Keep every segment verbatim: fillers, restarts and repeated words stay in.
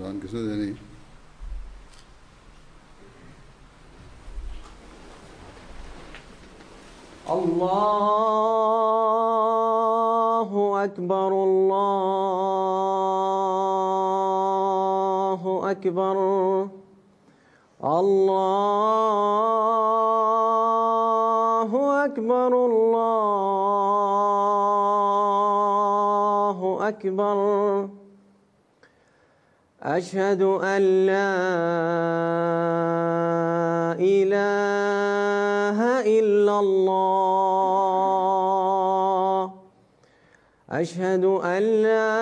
अजान किसने देनी? अल्लाहु अकबर अल्लाहु अकबर अल्लाहु अकबर अल्लाहु अकबर अशहदु अन ला इलाहा इल्लल्लाह अशहदु अन ला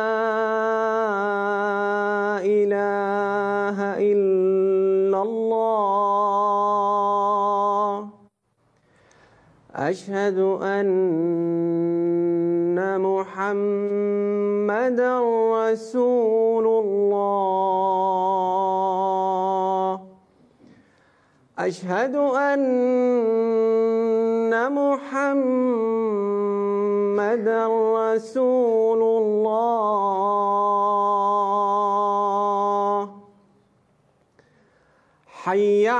इलाहा इल्लल्लाह अशहदु अन्ना मुहम्मदन रसूलुल्लाह अशहदु अन्ना मुहम्मदन रसूलुल्लाह हय्या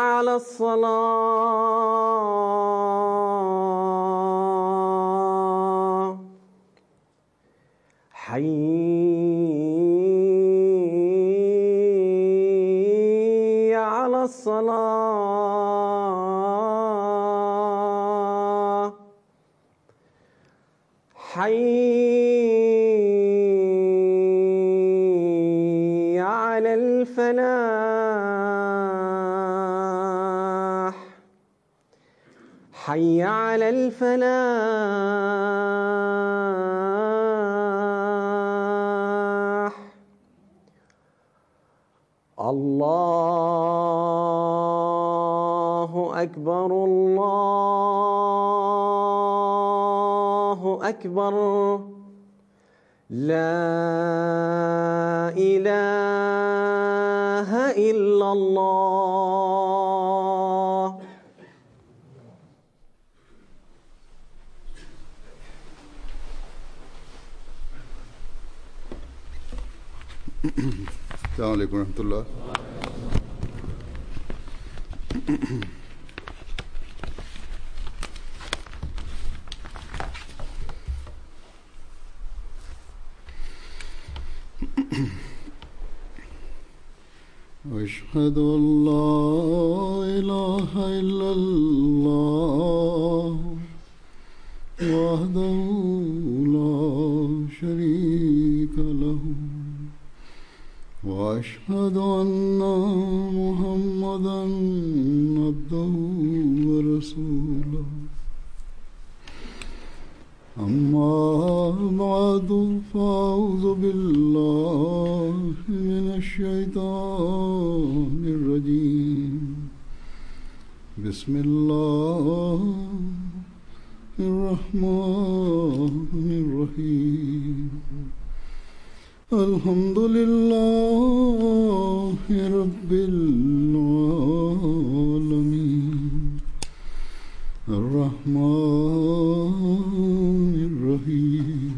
अलस्सलाह हय्या अलस्सलाह हय्या अलल फलाह हय्या अलल फलाह अल्लाहु अकबर अल्लाहु अकबर ला इलाहा इल्लल्लाह। अस्सलामु अलैकुम रहमतुल्लाह। अशहदु अन ला इलाहा इल्लल्लाह वहदहु ला शरीका लहु वअशहदु अन्ना मुहम्मदन अब्दुहु व रसूलुहु अम्मा बअदु फ़अऊज़ु बिल्लाहि मिनश शैतानिर रजीम बिस्मिल्लाहिर रहमानिर रहीम अल्हम्दुलिल्लाहि रब्बिल आलमीन अर्रहमानिर रहीम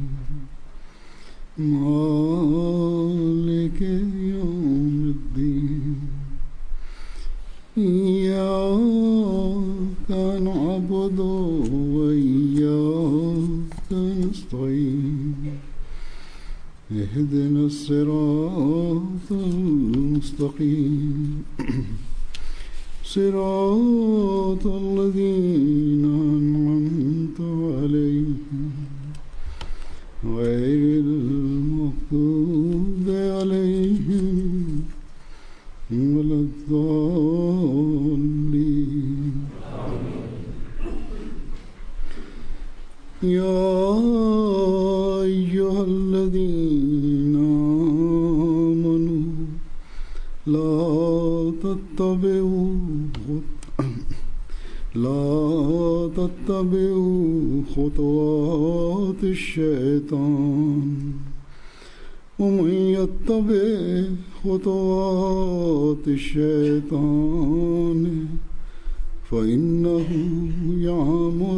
मालिकि यौमिद्दीन इय्याका नअबुदु व इय्याका नस्तईन اهدنا الصراط المستقيم صراط الذين أنعمت عليهم غير المغضوب عليهم ولا الضالين يا أيها الذين آمنوا لا تتبعوا لا تتبعوا خطوات الشيطان ومن يتبع خطوات الشيطان فإنه يأمر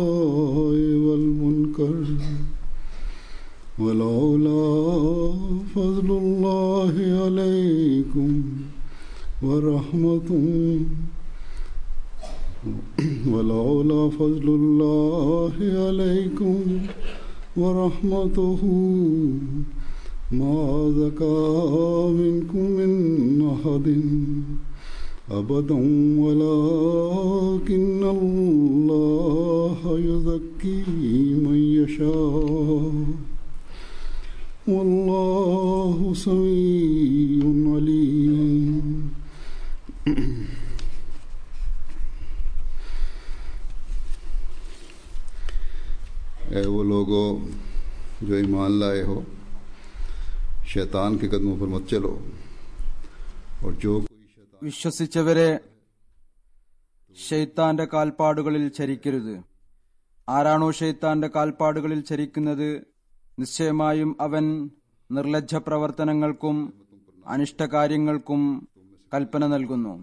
بالفحشاء والمنكر ولولا فضل الله عليكم ورحمته ولولا فضل الله عليكم ورحمته ما زكى منكم من أحد أبدا ولكن الله يزكي من يشاء والله سميع عليم. ए वो लोगो जो ईमान लाए हो, शैतान के कदमों पर मत चलो, और जो വിശ്വസിച്ചവരെ ഷെയ്ത്താന്റെ കാൽപ്പാടുകളിൽ ചരിക്കരുത്. ആരാണോ ഷെയ്ത്താന്റെ കാൽപ്പാടുകളിൽ ചരിക്കുന്നത്, നിശ്ചയമായും അവൻ നിർലജ്ജ പ്രവർത്തനങ്ങൾക്കും അനിഷ്ടകാര്യങ്ങൾക്കും കൽപ്പന നൽകുന്നു.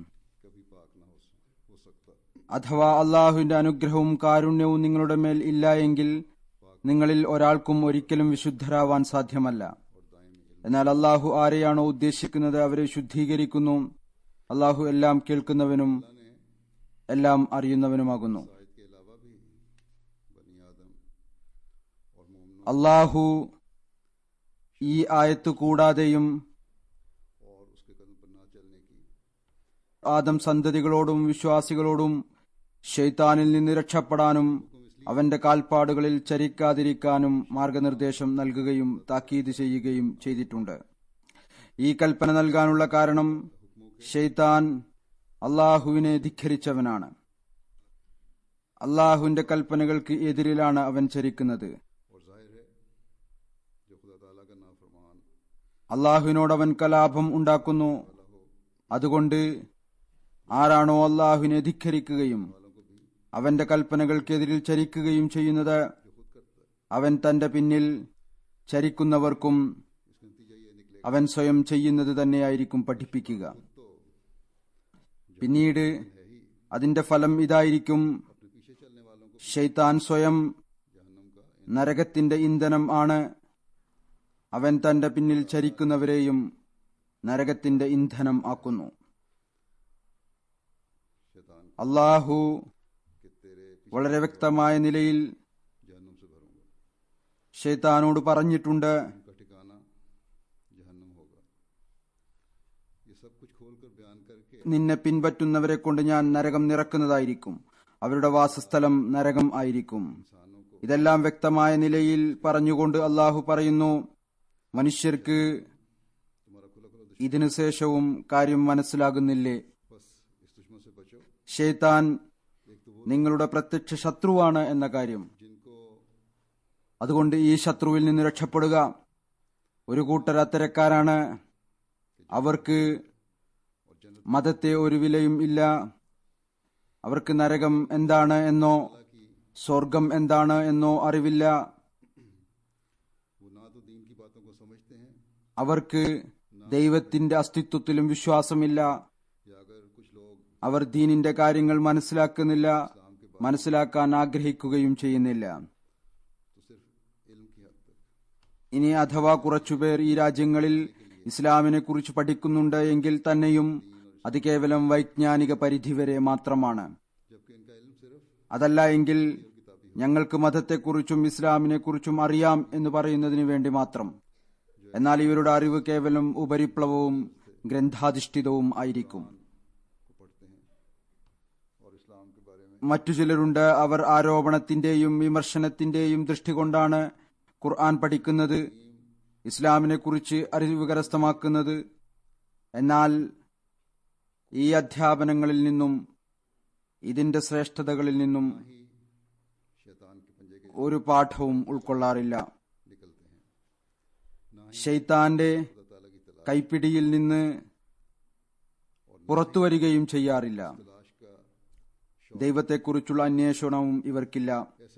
അഥവാ അള്ളാഹുവിന്റെ അനുഗ്രഹവും കാരുണ്യവും നിങ്ങളുടെ മേൽ ഇല്ല എങ്കിൽ നിങ്ങളിൽ ഒരാൾക്കും ഒരിക്കലും വിശുദ്ധരാവാൻ സാധ്യമല്ല. എന്നാൽ അള്ളാഹു ആരെയാണോ ഉദ്ദേശിക്കുന്നത് അവരെ ശുദ്ധീകരിക്കുന്നു. അള്ളാഹു എല്ലാം കേൾക്കുന്നവനും എല്ലാം അറിയുന്നവനുമാകുന്നു. അള്ളാഹു ഈ ആയത്ത് കൂടാതെയും ആദം സന്തതികളോടും വിശ്വാസികളോടും ശൈത്താനിൽ നിന്ന് രക്ഷപ്പെടാനും അവന്റെ കാൽപ്പാടുകളിൽ ചരിക്കാതിരിക്കാനും മാർഗനിർദ്ദേശം നൽകുകയും താക്കീത് ചെയ്യുകയും ചെയ്തിട്ടുണ്ട്. ഈ കൽപ്പന നൽകാനുള്ള കാരണം ശൈത്താൻ അള്ളാഹുവിനെ ധിക്കരിച്ചവനാണ്. അള്ളാഹുവിന്റെ കൽപ്പനകൾക്ക് എതിരിലാണ് അവൻ ചരിക്കുന്നത്. അള്ളാഹുവിനോട് അവൻ കലാപം ഉണ്ടാക്കുന്നു. അതുകൊണ്ട് ആരാണോ അള്ളാഹുവിനെ ധിക്കരിക്കുകയും അവന്റെ കൽപ്പനകൾക്കെതിരിൽ ചരിക്കുകയും ചെയ്യുന്നത്, അവൻ തന്റെ പിന്നിൽ ചരിക്കുന്നവർക്കും അവൻ സ്വയം ചെയ്യുന്നത് തന്നെയായിരിക്കും പഠിപ്പിക്കുക. പിന്നീട് അതിന്റെ ഫലം ഇതായിരിക്കും: ശൈത്താൻ സ്വയം നരകത്തിന്റെ ഇന്ധനം ആണ്. അവൻ തന്റെ പിന്നിൽ ചരിക്കുന്നവരെയും നരകത്തിന്റെ ഇന്ധനം ആക്കുന്നു. അള്ളാഹു വളരെ വ്യക്തമായ നിലയിൽ ശൈത്താനോട് പറഞ്ഞിട്ടുണ്ട്, നിന്നെ പിൻപറ്റുന്നവരെ കൊണ്ട് ഞാൻ നരകം നിറക്കുന്നതായിരിക്കും. അവരുടെ വാസസ്ഥലം നരകം ആയിരിക്കും. ഇതെല്ലാം വ്യക്തമായ നിലയിൽ പറഞ്ഞുകൊണ്ട് അള്ളാഹു പറയുന്നു, മനുഷ്യർക്ക് ഇതിനു ശേഷവും കാര്യം മനസ്സിലാകുന്നില്ലേ? ശൈത്താൻ നിങ്ങളുടെ പ്രത്യക്ഷ ശത്രുവാണ് എന്ന കാര്യം. അതുകൊണ്ട് ഈ ശത്രുവിൽ നിന്ന് രക്ഷപ്പെടുക. ഒരു കൂട്ടർ അത്തരക്കാരാണ്. അവർക്ക് മതത്തെ ഒരു വിലയും ഇല്ല. അവർക്ക് നരകം എന്താണ് എന്നോ സ്വർഗം എന്താണ് എന്നോ അറിവില്ല. അവർക്ക് ദൈവത്തിന്റെ അസ്തിത്വത്തിലും വിശ്വാസമില്ല. അവർ ദീനിന്റെ കാര്യങ്ങൾ മനസ്സിലാക്കുന്നില്ല, മനസ്സിലാക്കാൻ ആഗ്രഹിക്കുകയും ചെയ്യുന്നില്ല. ഇനി അഥവാ കുറച്ചുപേർ ഈ രാജ്യങ്ങളിൽ ഇസ്ലാമിനെ കുറിച്ച് പഠിക്കുന്നുണ്ട് എങ്കിൽ തന്നെയും അത് കേവലം വൈജ്ഞാനിക പരിധിവരെ മാത്രമാണ്. അതല്ല എങ്കിൽ ഞങ്ങൾക്ക് മതത്തെക്കുറിച്ചും ഇസ്ലാമിനെക്കുറിച്ചും അറിയാം എന്ന് പറയുന്നതിന് വേണ്ടി മാത്രം. എന്നാൽ ഇവരുടെ അറിവ് കേവലം ഉപരിപ്ലവവും ഗ്രന്ഥാധിഷ്ഠിതവും ആയിരിക്കും. മറ്റു ചിലരുണ്ട്, അവർ ആരോപണത്തിന്റെയും വിമർശനത്തിന്റെയും ദൃഷ്ടി കൊണ്ടാണ് ഖുർആൻ പഠിക്കുന്നത്, ഇസ്ലാമിനെ കുറിച്ച് അറിവ് കരസ്ഥമാക്കുന്നത്. എന്നാൽ ഈ അധ്യാപനങ്ങളിൽ നിന്നും ഇതിന്റെ ശ്രേഷ്ഠതകളിൽ നിന്നും ഒരു പാഠവും ഉൾക്കൊള്ളാറില്ല. ശൈത്താന്റെ കൈപ്പിടിയിൽ നിന്ന് പുറത്തുവരികയും ചെയ്യാറില്ല. ദൈവത്തെക്കുറിച്ചുള്ള അന്വേഷണവും ഇവർക്കില്ല.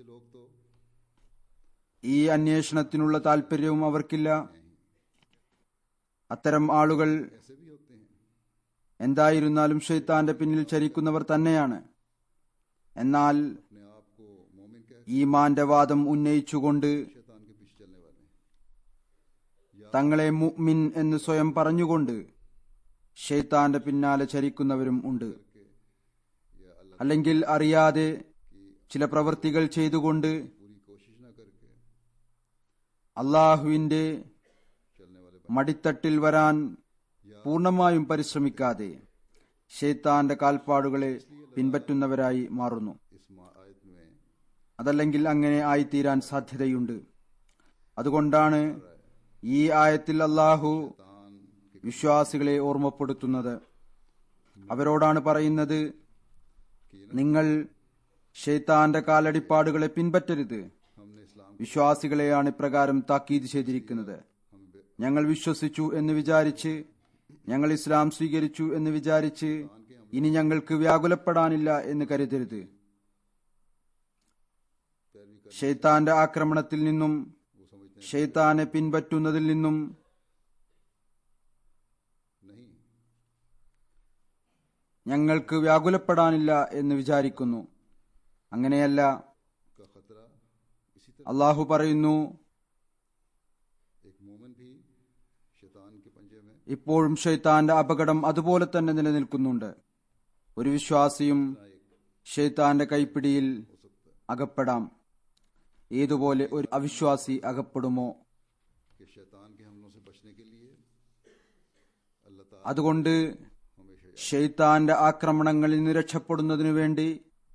ഈ അന്വേഷണത്തിനുള്ള താല്പര്യവും അവർക്കില്ല. അത്തരം ആളുകൾ എന്തായിരുന്നാലും ശൈത്താന്റെ പിന്നിൽ ചരിക്കുന്നവർ തന്നെയാണ്. എന്നാൽ ഈമാന്റെ വാദം ഉന്നയിച്ചുകൊണ്ട് തങ്ങളെ മുഅ്മിൻ എന്ന് സ്വയം പറഞ്ഞുകൊണ്ട് ഷെയ്ത്താന്റെ പിന്നാലെ ചരിക്കുന്നവരും ഉണ്ട്. അല്ലെങ്കിൽ അറിയാതെ ചില പ്രവൃത്തികൾ ചെയ്തുകൊണ്ട് അള്ളാഹുവിന്റെ മടിത്തട്ടിൽ വരാൻ പൂർണ്ണമായും പരിശ്രമിക്കാതെ ഷെയ്ത്താന്റെ കാൽപ്പാടുകളെ പിൻപറ്റുന്നവരായി മാറുന്നു. അതല്ലെങ്കിൽ അങ്ങനെ ആയിത്തീരാൻ സാധ്യതയുണ്ട്. അതുകൊണ്ടാണ് ഈ ആയത്തിൽ അള്ളാഹു വിശ്വാസികളെ ഓർമ്മപ്പെടുത്തുന്നത്. അവരോടാണ് പറയുന്നത്, നിങ്ങൾ ഷെയ്ത്താന്റെ കാലടിപ്പാടുകളെ പിൻപറ്റരുത്. വിശ്വാസികളെയാണ് ഇപ്രകാരം താക്കീത് ചെയ്തിരിക്കുന്നത്. ഞങ്ങൾ വിശ്വസിച്ചു എന്ന് വിചാരിച്ച്, ഞങ്ങൾ ഇസ്ലാം സ്വീകരിച്ചു എന്ന് വിചാരിച്ച് ഇനി ഞങ്ങൾക്ക് വ്യാകുലപ്പെടാനില്ല എന്ന് കരുതരുത്. ഷെയ്ത്താന്റെ ആക്രമണത്തിൽ നിന്നും ഷെയ്ത്താനെ പിൻപറ്റുന്നതിൽ നിന്നും ഞങ്ങൾക്ക് വ്യാകുലപ്പെടാനില്ല എന്ന് വിചാരിക്കുന്നു. അങ്ങനെയല്ല. അള്ളാഹു പറയുന്നു, ഇപ്പോഴും ഷെയ്ത്താന്റെ അപകടം അതുപോലെ തന്നെ നിലനിൽക്കുന്നുണ്ട്. ഒരു വിശ്വാസിയും ഷെയ്ത്താന്റെ കൈപ്പിടിയിൽ അകപ്പെടാം. ഏതുപോലെ ഒരു അവിശ്വാസി അകപ്പെടുമോ? അതുകൊണ്ട് ഷെയ്ത്താന്റെ ആക്രമണങ്ങളിൽ നിന്ന് രക്ഷപ്പെടുന്നതിനു വേണ്ടി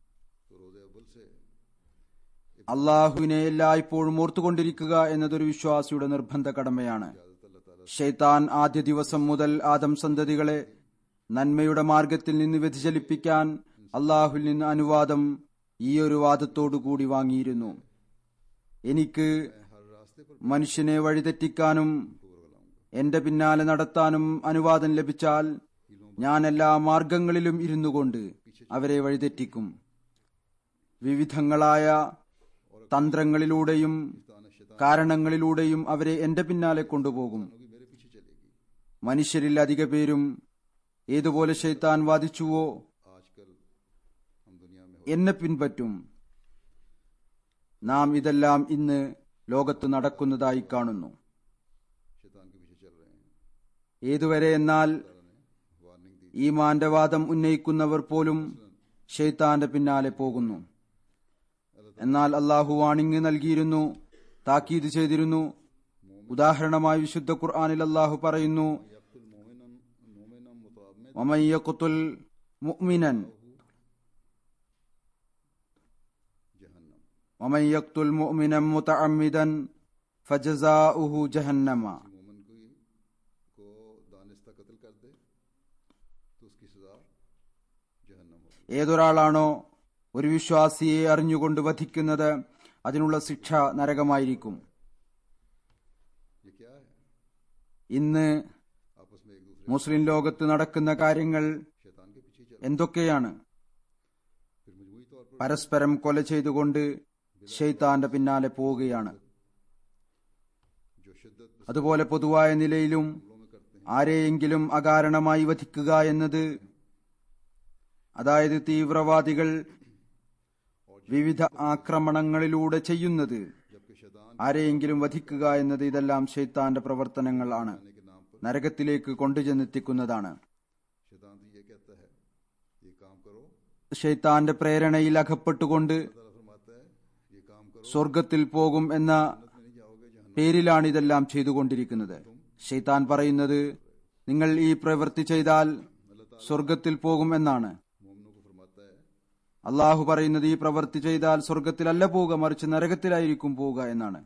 അള്ളാഹുവിനെ എല്ലായ്പ്പോഴും ഓർത്തുകൊണ്ടിരിക്കുക എന്നതൊരു വിശ്വാസിയുടെ നിർബന്ധ കടമയാണ്. ഷെയ്ത്താൻ ആദ്യ ദിവസം മുതൽ ആദം സന്തതികളെ നന്മയുടെ മാർഗത്തിൽ നിന്ന് വ്യതിചലിപ്പിക്കാൻ അള്ളാഹുവിൽ നിന്ന് അനുവാദം ഈ ഒരു വാദത്തോടുകൂടി വാങ്ങിയിരുന്നു. എനിക്ക് മനുഷ്യനെ വഴിതെറ്റിക്കാനും എന്റെ പിന്നാലെ നടത്താനും അനുവാദം ലഭിച്ചാൽ ഞാൻ എല്ലാ മാർഗങ്ങളിലും ഇരുന്നു കൊണ്ട് അവരെ വഴിതെറ്റിക്കും. വിവിധങ്ങളായ തന്ത്രങ്ങളിലൂടെയും കാരണങ്ങളിലൂടെയും അവരെ എന്റെ പിന്നാലെ കൊണ്ടുപോകും. മനുഷ്യരിൽ അധിക പേരും ഏതുപോലെ ഷെയ്ത്താൻ വാദിച്ചുവോ എന്നെ പിൻപറ്റും. നാം ഇതെല്ലാം ഇന്ന് ലോകത്ത് നടക്കുന്നതായി കാണുന്നു. ഏതുവരെ എന്നാൽ ഈമാന്റെ വാദം ഉന്നയിക്കുന്നവർ പോലും ഷെയ്ത്താന്റെ പിന്നാലെ പോകുന്നു. എന്നാൽ അള്ളാഹു വാണിംഗ് നൽകിയിരുന്നു, താക്കീത് ചെയ്തിരുന്നു. ഉദാഹരണമായി വിശുദ്ധ ഖുർആനിൽ അള്ളാഹു പറയുന്നു, വമൻ യഖ്തുൽ മുഅ്മിനൻ വമൻ യഖ്തുൽ മുഅ്മിനൻ മുതഅമ്മിദൻ ഫജസാഉഹു ജഹന്നമ. ഏതൊരാളാണോ ഒരു വിശ്വാസിയെ അറിഞ്ഞുകൊണ്ട് വധിക്കുന്നത് അതിനുള്ള ശിക്ഷ നരകമായിരിക്കും. ഇന്ന് മുസ്ലിം ലോകത്ത് നടക്കുന്ന കാര്യങ്ങൾ എന്തൊക്കെയാണ്? പരസ്പരം കൊല ചെയ്തുകൊണ്ട് ഷെയ്ത്താന്റെ പിന്നാലെ പോവുകയാണ്. അതുപോലെ പൊതുവായ നിലയിലും ആരെയെങ്കിലും അകാരണമായി വധിക്കുക എന്നത്, അതായത് തീവ്രവാദികൾ വിവിധ ആക്രമണങ്ങളിലൂടെ ചെയ്യുന്നത്, ആരെയെങ്കിലും വധിക്കുക എന്നത്, ഇതെല്ലാം ഷെയ്ത്താന്റെ പ്രവർത്തനങ്ങളാണ്, നരകത്തിലേക്ക് കൊണ്ടുചെന്നെത്തിക്കുന്നതാണ്. ഷെയ്ത്താന്റെ പ്രേരണയിൽ അകപ്പെട്ടുകൊണ്ട് സ്വർഗത്തിൽ പോകും എന്ന പേരിലാണ് ഇതെല്ലാം ചെയ്തുകൊണ്ടിരിക്കുന്നത്. ഷെയ്ത്താൻ പറയുന്നത്, നിങ്ങൾ ഈ പ്രവൃത്തി ചെയ്താൽ സ്വർഗത്തിൽ പോകും എന്നാണ്. അള്ളാഹു പറയുന്നത്, ഈ പ്രവൃത്തി ചെയ്താൽ സ്വർഗത്തിലല്ല പോവുക, മറിച്ച് നരകത്തിലായിരിക്കും പോവുക എന്നാണ്.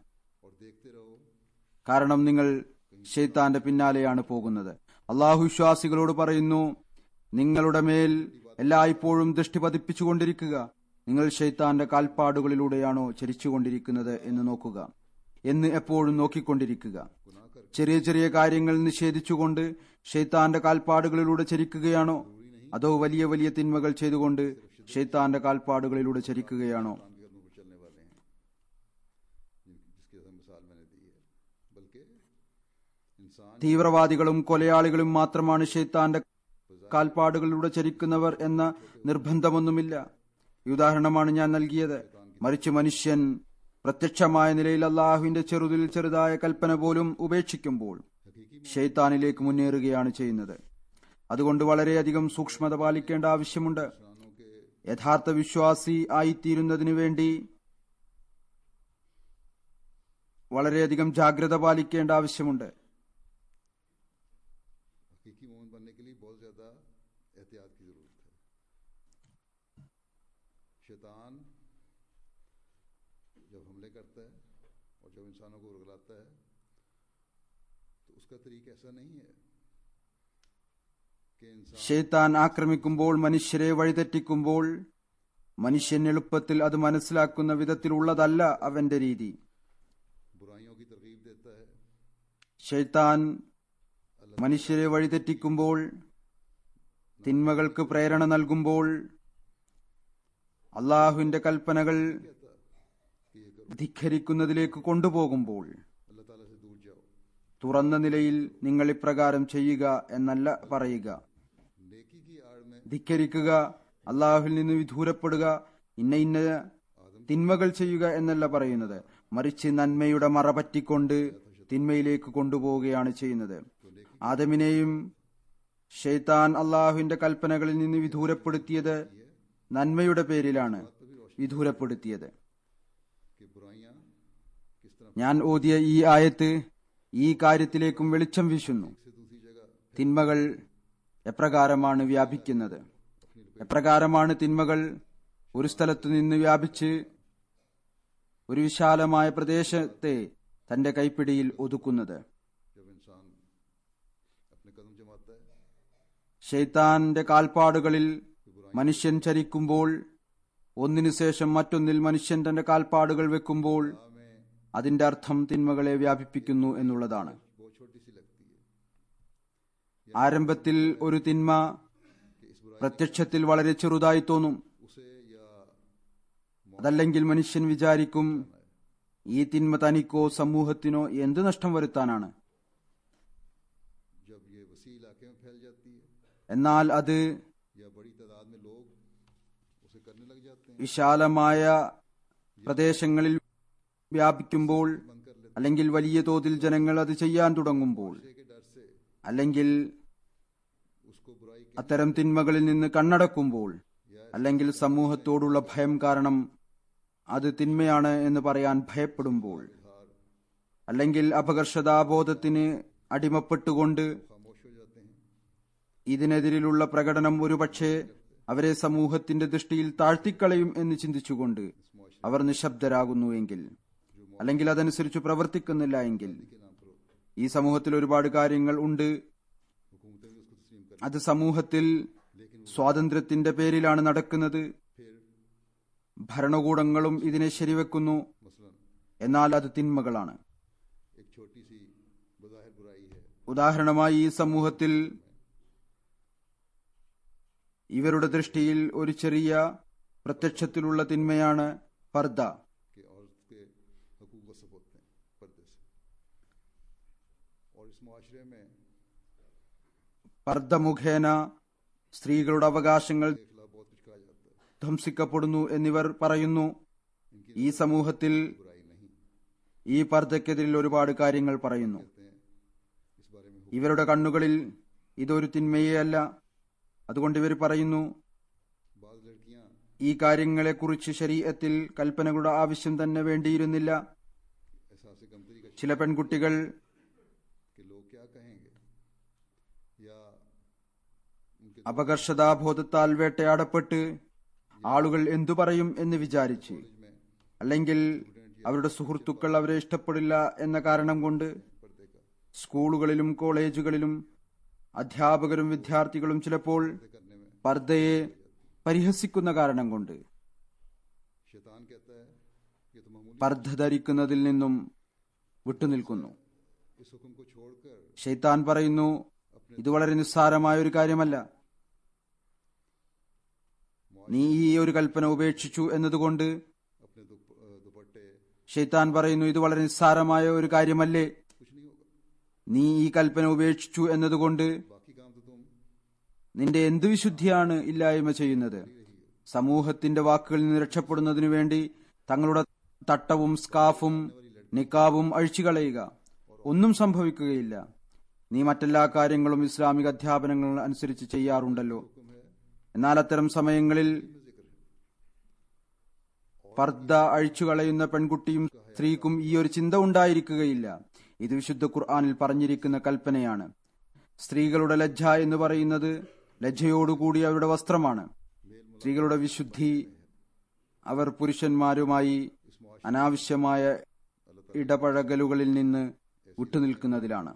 കാരണം നിങ്ങൾ ഷെയ്ത്താന്റെ പിന്നാലെയാണ് പോകുന്നത്. അള്ളാഹു വിശ്വാസികളോട് പറയുന്നു, നിങ്ങളുടെ മേൽ എല്ലായ്പ്പോഴും ദൃഷ്ടി പതിപ്പിച്ചുകൊണ്ടിരിക്കുക. നിങ്ങൾ ഷെയ്ത്താന്റെ കാൽപ്പാടുകളിലൂടെയാണോ ചരിച്ചുകൊണ്ടിരിക്കുന്നത് എന്ന് നോക്കുക, എന്ന് എപ്പോഴും നോക്കിക്കൊണ്ടിരിക്കുക. ചെറിയ ചെറിയ കാര്യങ്ങൾ നിഷേധിച്ചുകൊണ്ട് ഷെയ്ത്താന്റെ കാൽപ്പാടുകളിലൂടെ ചരിക്കുകയാണോ, അതോ വലിയ വലിയ തിന്മകൾ ചെയ്തുകൊണ്ട് ഷെയ്ത്താന്റെ കാൽപ്പാടുകളിലൂടെ ചരിക്കുകയാണോ? തീവ്രവാദികളും കൊലയാളികളും മാത്രമാണ് ഷെയ്ത്താന്റെ കാൽപ്പാടുകളിലൂടെ ചരിക്കുന്നവർ എന്ന നിർബന്ധമൊന്നുമില്ല. ഈ ഉദാഹരണമാണ് ഞാൻ നൽകിയത്. മറിച്ച് മനുഷ്യൻ പ്രത്യക്ഷമായ നിലയിൽ അള്ളാഹുവിന്റെ ചെറുതിൽ ചെറുതായ കൽപ്പന പോലും ഉപേക്ഷിക്കുമ്പോൾ ഷെയ്ത്താനിലേക്ക് മുന്നേറുകയാണ് ചെയ്യുന്നത്. അതുകൊണ്ട് വളരെയധികം സൂക്ഷ്മത പാലിക്കേണ്ട ആവശ്യമുണ്ട്. യഥാർത്ഥ വിശ്വാസി ആയിത്തീരുന്നതിനു വേണ്ടി വളരെയധികം ജാഗ്രത പാലിക്കേണ്ട ആവശ്യമുണ്ട്. ശൈത്താൻ ആക്രമിക്കുമ്പോൾ, മനുഷ്യരെ വഴിതെറ്റിക്കുമ്പോൾ മനുഷ്യൻ എളുപ്പത്തിൽ അത് മനസ്സിലാക്കുന്ന വിധത്തിലുള്ളതല്ല അവന്റെ രീതി. ശൈത്താൻ മനുഷ്യരെ വഴിതെറ്റിക്കുമ്പോൾ, തിന്മകൾക്ക് പ്രേരണ നൽകുമ്പോൾ, അള്ളാഹുവിന്റെ കൽപ്പനകൾ ധിക്കരിക്കുന്നതിലേക്ക് കൊണ്ടുപോകുമ്പോൾ തുറന്ന നിലയിൽ നിങ്ങൾ ഇപ്രകാരം ചെയ്യുക എന്നല്ല പറയുക. ധിക്കരിക്കുക, അള്ളാഹുവിൽ നിന്ന് വിദൂരപ്പെടുക, ഇന്ന ഇന്ന തിന്മകൾ ചെയ്യുക എന്നല്ല പറയുന്നത്. മറിച്ച് നന്മയുടെ മറ പറ്റിക്കൊണ്ട് തിന്മയിലേക്ക് കൊണ്ടുപോവുകയാണ് ചെയ്യുന്നത്. ആദമിനെയും ശൈത്താൻ അള്ളാഹുവിന്റെ കൽപ്പനകളിൽ നിന്ന് വിദൂരപ്പെടുത്തിയത് നന്മയുടെ പേരിലാണ് വിദൂരപ്പെടുത്തിയത്. ഞാൻ ഓതിയ ഈ ആയത്ത് ഈ കാര്യത്തിലേക്കും വെളിച്ചം വീശുന്നു. തിന്മകൾ എപ്രകാരമാണ് വ്യാപിക്കുന്നത്, എപ്രകാരമാണ് തിന്മകൾ ഒരു സ്ഥലത്തു നിന്ന് വ്യാപിച്ച് ഒരു വിശാലമായ പ്രദേശത്തെ തന്റെ കൈപ്പിടിയിൽ ഒതുക്കുന്നത്. ശൈത്താന്റെ കാൽപ്പാടുകളിൽ മനുഷ്യൻ ചരിക്കുമ്പോൾ, ഒന്നിനു ശേഷം മറ്റൊന്നിൽ മനുഷ്യൻ തന്റെ കാൽപ്പാടുകൾ വെക്കുമ്പോൾ അതിന്റെ അർത്ഥം തിന്മകളെ വ്യാപിപ്പിക്കുന്നു എന്നുള്ളതാണ്. ആരംഭത്തിൽ ഒരു തിന്മ പ്രത്യക്ഷത്തിൽ വളരെ ചെറുതായി തോന്നും. അതല്ലെങ്കിൽ മനുഷ്യൻ വിചാരിക്കും, ഈ തിന്മ തനിക്കോ സമൂഹത്തിനോ എന്ത് നഷ്ടം വരുത്താനാണ്. എന്നാൽ അത് വിശാലമായ പ്രദേശങ്ങളിൽ വ്യാപിക്കുമ്പോൾ, അല്ലെങ്കിൽ വലിയ തോതിൽ ജനങ്ങൾ അത് ചെയ്യാൻ തുടങ്ങുമ്പോൾ, അല്ലെങ്കിൽ അത്തരം തിന്മകളിൽ നിന്ന് കണ്ണടക്കുമ്പോൾ, അല്ലെങ്കിൽ സമൂഹത്തോടുള്ള ഭയം കാരണം അത് തിന്മയാണ് എന്ന് പറയാൻ ഭയപ്പെടുമ്പോൾ, അല്ലെങ്കിൽ അപകർഷതാബോധത്തിന് അടിമപ്പെട്ടുകൊണ്ട് ഇതിനെതിരിലുള്ള പ്രകടനം ഒരുപക്ഷെ അവരെ സമൂഹത്തിന്റെ ദൃഷ്ടിയിൽ താഴ്ത്തിക്കളയും എന്ന് ചിന്തിച്ചുകൊണ്ട് അവർ നിശബ്ദരാകുന്നുവെങ്കിൽ, അല്ലെങ്കിൽ അതനുസരിച്ച് പ്രവർത്തിക്കുന്നില്ല എങ്കിൽ, ഈ സമൂഹത്തിൽ ഒരുപാട് കാര്യങ്ങൾ ഉണ്ട്. അത് സമൂഹത്തിൽ സ്വാതന്ത്ര്യത്തിന്റെ പേരിലാണ് നടക്കുന്നത്. ഭരണകൂടങ്ങളും ഇതിനെ ശരിവെക്കുന്നു. എന്നാൽ അത് തിന്മകളാണ്. ഉദാഹരണമായി, ഈ സമൂഹത്തിൽ ഇവരുടെ ദൃഷ്ടിയിൽ ഒരു ചെറിയ പ്രത്യക്ഷത്തിലുള്ള തിന്മയാണ് പർദ. പർദ മുഖേന സ്ത്രീകളുടെ അവകാശങ്ങൾ ധ്വംസിക്കപ്പെടുന്നു എന്നിവർ പറയുന്നു. ഈ സമൂഹത്തിൽ ഈ പർദയ്ക്കെതിരിൽ ഒരുപാട് കാര്യങ്ങൾ പറയുന്നു. ഇവരുടെ കണ്ണുകളിൽ ഇതൊരു തിന്മയേ അല്ല. അതുകൊണ്ട് ഇവർ പറയുന്നു, ഈ കാര്യങ്ങളെക്കുറിച്ച് ശരീഅത്തിൽ കൽപ്പനകളുടെ ആവശ്യം തന്നെ വേണ്ടിയിരുന്നില്ല. ചില പെൺകുട്ടികൾ അപകർഷതാബോധത്താൽ വേട്ടയാടപ്പെട്ട് ആളുകൾ എന്തു പറയും എന്ന് വിചാരിച്ച്, അല്ലെങ്കിൽ അവരുടെ സുഹൃത്തുക്കൾ അവരെ ഇഷ്ടപ്പെടില്ല എന്ന കാരണം കൊണ്ട് സ്കൂളുകളിലും കോളേജുകളിലും അധ്യാപകരും വിദ്യാർത്ഥികളും ചിലപ്പോൾ പർദയെ പരിഹസിക്കുന്ന കാരണം കൊണ്ട് പർദ ധരിക്കുന്നതിൽ നിന്നും വിട്ടുനിൽക്കുന്നു. ശൈത്താൻ പറയുന്നു, ഇത് വളരെ നിസ്സാരമായ ഒരു കാര്യമല്ല. നീ ഈ ഒരു കൽപ്പന ഉപേക്ഷിച്ചു എന്നതുകൊണ്ട്, ശൈത്താൻ പറയുന്നു, ഇത് വളരെ നിസ്സാരമായ ഒരു കാര്യമല്ലേ. നീ ഈ കൽപ്പന ഉപേക്ഷിച്ചു എന്നതുകൊണ്ട് നിന്റെ എന്ത് വിശുദ്ധിയാണ് ഇല്ലായ്മ ചെയ്യുന്നത്? സമൂഹത്തിന്റെ വാക്കുകളിൽ നിന്ന് രക്ഷപ്പെടുന്നതിനു വേണ്ടി തങ്ങളുടെ തട്ടവും സ്കാഫും നിക്കാബും അഴിച്ചുകളയുക. ഒന്നും സംഭവിക്കുകയില്ല. നീ മറ്റെല്ലാ കാര്യങ്ങളും ഇസ്ലാമിക അധ്യാപനങ്ങൾ അനുസരിച്ച് ചെയ്യാറുണ്ടല്ലോ. എന്നാൽ അത്തരം സമയങ്ങളിൽ പർദ്ദ അഴിച്ചുകളയുന്ന പെൺകുട്ടിയും സ്ത്രീക്കും ഈ ഒരു ചിന്ത ഉണ്ടായിരിക്കുകയില്ല. ഇത് വിശുദ്ധ ഖുർആനിൽ പറഞ്ഞിരിക്കുന്ന കൽപ്പനയാണ്. സ്ത്രീകളുടെ ലജ്ജ എന്ന് പറയുന്നത് ലജ്ജയോടുകൂടി അവരുടെ വസ്ത്രമാണ്. സ്ത്രീകളുടെ വിശുദ്ധി അവർ പുരുഷന്മാരുമായി അനാവശ്യമായ ഇടപഴകലുകളിൽ നിന്ന് വിട്ടുനിൽക്കുന്നതിലാണ്.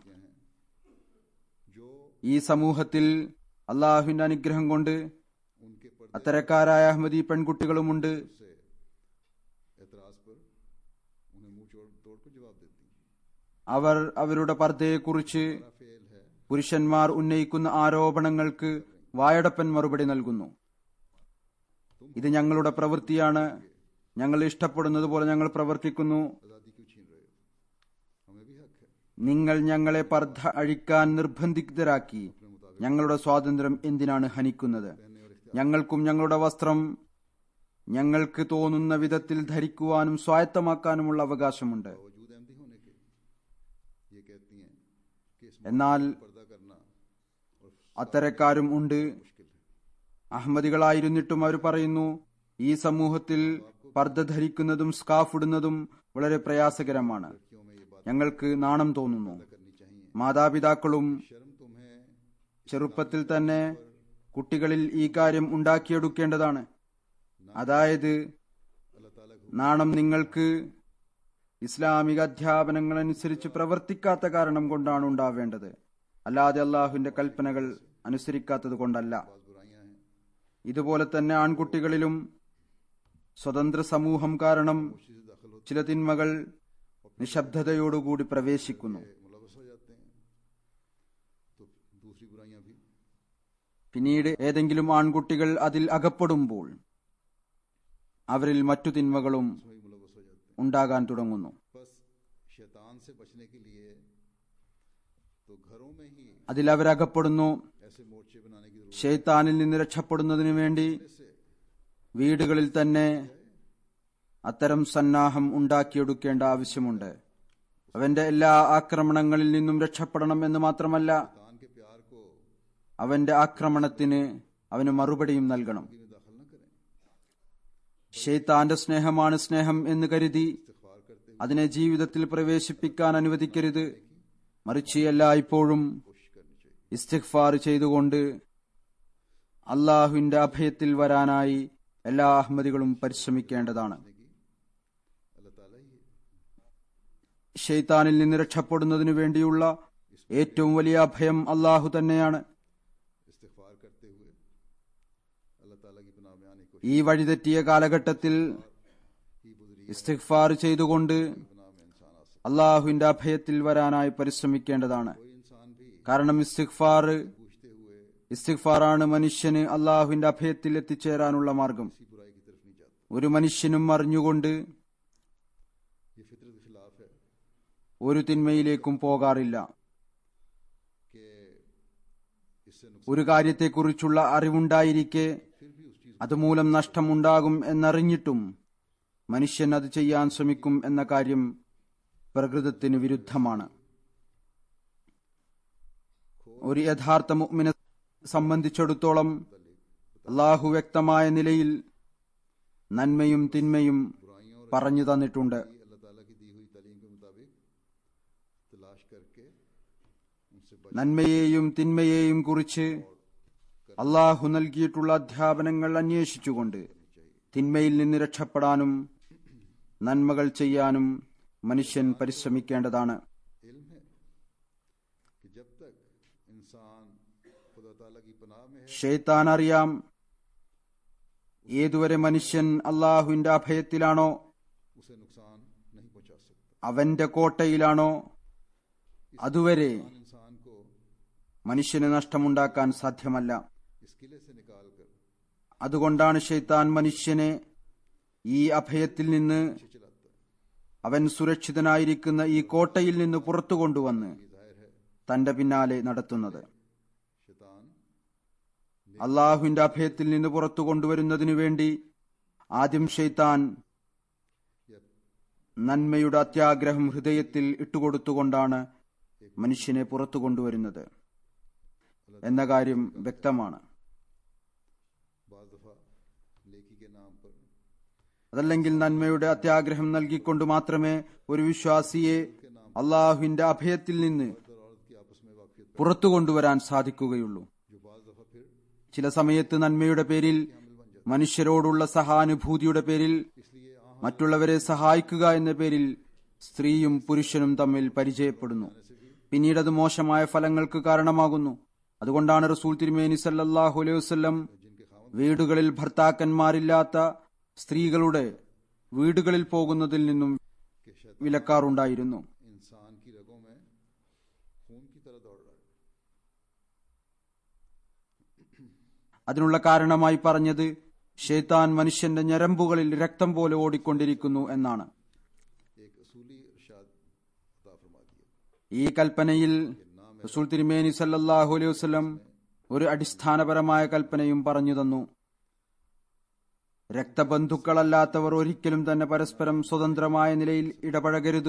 ഈ സമൂഹത്തിൽ അള്ളാഹുവിന്റെ അനുഗ്രഹം കൊണ്ട് അത്തരക്കാരായ അഹമ്മദി പെൺകുട്ടികളുമുണ്ട്. അവർ അവരുടെ പർദ്ദയെക്കുറിച്ച് പുരുഷന്മാർ ഉന്നയിക്കുന്ന ആരോപണങ്ങൾക്ക് വായടപ്പൻ മറുപടി നൽകുന്നു. ഇത് ഞങ്ങളുടെ പ്രവൃത്തിയാണ്, ഞങ്ങൾ ഇഷ്ടപ്പെടുന്നത് പോലെ ഞങ്ങൾ പ്രവർത്തിക്കുന്നു. നിങ്ങൾ ഞങ്ങളെ പർദ്ദ അഴിക്കാൻ നിർബന്ധിതരാക്കി. ഞങ്ങളുടെ സ്വാതന്ത്ര്യം എന്തിനാണ് ഹനിക്കുന്നത്? ഞങ്ങൾക്കും ഞങ്ങളുടെ വസ്ത്രം ഞങ്ങൾക്ക് തോന്നുന്ന വിധത്തിൽ ധരിക്കുവാനും സ്വായത്തമാക്കാനുമുള്ള അവകാശമുണ്ട്. എന്നാൽ അത്തരക്കാരും ഉണ്ട്. അഹമ്മദികളായിരുന്നിട്ടും അവർ പറയുന്നു, ഈ സമൂഹത്തിൽ പർദ്ദ ധരിക്കുന്നതും സ്കാഫ് ഇടുന്നതും വളരെ പ്രയാസകരമാണ്, ഞങ്ങൾക്ക് നാണം തോന്നുന്നു. മാതാപിതാക്കളും ചെറുപ്പത്തിൽ തന്നെ കുട്ടികളിൽ ഈ കാര്യം ഉണ്ടാക്കിയെടുക്കേണ്ടതാണ്. അതായത്, നാണം നിങ്ങൾക്ക് ഇസ്ലാമിക അധ്യാപനങ്ങളനുസരിച്ച് പ്രവർത്തിക്കാത്ത കാരണം കൊണ്ടാണ് ഉണ്ടാവേണ്ടത്, അല്ലാതെ അള്ളാഹുവിന്റെ കൽപ്പനകൾ അനുസരിക്കാത്തത് കൊണ്ടല്ല. ഇതുപോലെ തന്നെ ആൺകുട്ടികളിലും സ്വതന്ത്ര സമൂഹം കാരണം ചില തിന്മകൾ നിശബ്ദതയോടുകൂടി പ്രവേശിക്കുന്നു. പിന്നീട് ഏതെങ്കിലും ആൺകുട്ടികൾ അതിൽ അകപ്പെടുമ്പോൾ അവരിൽ മറ്റു തിന്മകളും ഉണ്ടാകാൻ തുടങ്ങുന്നു. അതിൽ അവരകപ്പെടുന്നു. ശൈത്താനിൽ നിന്ന് രക്ഷപ്പെടുന്നതിനു വേണ്ടി വീടുകളിൽ തന്നെ അത്തരം സന്നാഹം ഉണ്ടാക്കിയെടുക്കേണ്ട ആവശ്യമുണ്ട്. അവന്റെ എല്ലാ ആക്രമണങ്ങളിൽ നിന്നും രക്ഷപ്പെടണം എന്ന് മാത്രമല്ല, അവന്റെ ആക്രമണത്തിന് അവന് മറുപടിയും നൽകണം. ശൈത്താന്റെ സ്നേഹമാണ് സ്നേഹം എന്ന് കരുതി അതിനെ ജീവിതത്തിൽ പ്രവേശിപ്പിക്കാൻ അനുവദിക്കരുത്. മറിച്ച് എല്ലായ്പ്പോഴും ഇസ്തിഗ്ഫാർ ചെയ്തുകൊണ്ട് അള്ളാഹുവിന്റെ അഭയത്തിൽ വരാനായി എല്ലാ അഹമ്മദികളും പരിശ്രമിക്കേണ്ടതാണ്. ശൈത്താനിൽ നിന്ന് രക്ഷപ്പെടുന്നതിനു വേണ്ടിയുള്ള ഏറ്റവും വലിയ അഭയം അള്ളാഹു തന്നെയാണ്. ഈ വഴിതെറ്റിയ കാലഘട്ടത്തിൽ ഇസ്തിഗ്ഫാർ ചെയ്തുകൊണ്ട് അള്ളാഹുവിന്റെ അഭയത്തിൽ വരാനായി പരിശ്രമിക്കേണ്ടതാണ്. കാരണം ഇസ്തിഗ്ഫാർ ഇസ്തിഗ്ഫാറാണ് മനുഷ്യന് അള്ളാഹുവിന്റെ അഭയത്തിൽ എത്തിച്ചേരാനുള്ള മാർഗം. ഒരു മനുഷ്യനും അറിഞ്ഞുകൊണ്ട് ഒരു തിന്മയിലേക്കും പോകാറില്ല. ഒരു കാര്യത്തെക്കുറിച്ചുള്ള അറിവുണ്ടായിരിക്കെ അതുമൂലം നഷ്ടമുണ്ടാകും എന്നറിഞ്ഞിട്ടും മനുഷ്യൻ അത് ചെയ്യാൻ ശ്രമിക്കും എന്ന കാര്യം പ്രകൃതത്തിന് വിരുദ്ധമാണ്. ഒരു യഥാർത്ഥ മുഅ്മിനെ സംബന്ധിച്ചിടത്തോളം അല്ലാഹു വ്യക്തമായ നിലയിൽ നന്മയും തിന്മയും പറഞ്ഞു തന്നിട്ടുണ്ട്. നന്മയെയും തിന്മയെയും കുറിച്ച് അള്ളാഹു നൽകിയിട്ടുള്ള അധ്യാപനങ്ങൾ അന്വേഷിച്ചുകൊണ്ട് തിന്മയിൽ നിന്ന് രക്ഷപ്പെടാനും നന്മകൾ ചെയ്യാനും മനുഷ്യൻ പരിശ്രമിക്കേണ്ടതാണ്. ശൈത്താൻ അറിയാം ഏതുവരെ മനുഷ്യൻ അള്ളാഹുവിന്റെ അഭയത്തിലാണോ, അവന്റെ കോട്ടയിലാണോ, അതുവരെ മനുഷ്യന് നഷ്ടമുണ്ടാക്കാൻ സാധ്യമല്ല. അതുകൊണ്ടാണ് ശൈത്താൻ മനുഷ്യനെ ഈ അഭയത്തിൽ നിന്ന്, അവൻ സുരക്ഷിതനായിരിക്കുന്ന ഈ കോട്ടയിൽ നിന്ന് പുറത്തു കൊണ്ടുവന്ന് തന്റെ പിന്നാലെ നടത്തുന്നത്. അള്ളാഹുവിന്റെ അഭയത്തിൽ നിന്ന് പുറത്തു കൊണ്ടുവരുന്നതിനു വേണ്ടി ആദ്യം ശൈത്താൻ നന്മയുടെ അത്യാഗ്രഹം ഹൃദയത്തിൽ ഇട്ടുകൊടുത്തുകൊണ്ടാണ് മനുഷ്യനെ പുറത്തു കൊണ്ടുവരുന്നത് എന്ന കാര്യം വ്യക്തമാണ്. അതല്ലെങ്കിൽ നന്മയുടെ അത്യാഗ്രഹം നൽകിക്കൊണ്ട് മാത്രമേ ഒരു വിശ്വാസിയെ അള്ളാഹുവിന്റെ അഭയത്തിൽ നിന്ന് പുറത്തു കൊണ്ടുവരാൻ സാധിക്കുകയുള്ളൂ. ചില സമയത്ത് നന്മയുടെ പേരിൽ, മനുഷ്യരോടുള്ള സഹാനുഭൂതിയുടെ പേരിൽ, മറ്റുള്ളവരെ സഹായിക്കുക എന്ന പേരിൽ സ്ത്രീയും പുരുഷനും തമ്മിൽ പരിചയപ്പെടുന്നു. പിന്നീട് അത് മോശമായ ഫലങ്ങൾക്ക് കാരണമാകുന്നു. അതുകൊണ്ടാണ് റസൂൽ തിരുമേനി സല്ലല്ലാഹു അലൈഹി വസല്ലം വീടുകളിൽ ഭർത്താക്കന്മാരില്ലാത്ത സ്ത്രീകളുടെ വീടുകളിൽ പോകുന്നതിൽ നിന്നും വിലക്കാറുണ്ടായിരുന്നു. അതിനുള്ള കാരണമായി പറഞ്ഞത് ശൈത്താൻ മനുഷ്യന്റെ ഞരമ്പുകളിൽ രക്തം പോലെ ഓടിക്കൊണ്ടിരിക്കുന്നു എന്നാണ്. ഈ കൽപ്പനയിൽ റസൂൽ തിരുമേനി സല്ലല്ലാഹു അലൈഹി വസല്ലം ഒരു അടിസ്ഥാനപരമായ കൽപ്പനയും പറഞ്ഞു തന്നു. രക്തബന്ധുക്കളല്ലാത്തവർ ഒരിക്കലും തന്നെ പരസ്പരം സ്വതന്ത്രമായ നിലയിൽ ഇടപഴകരുത്.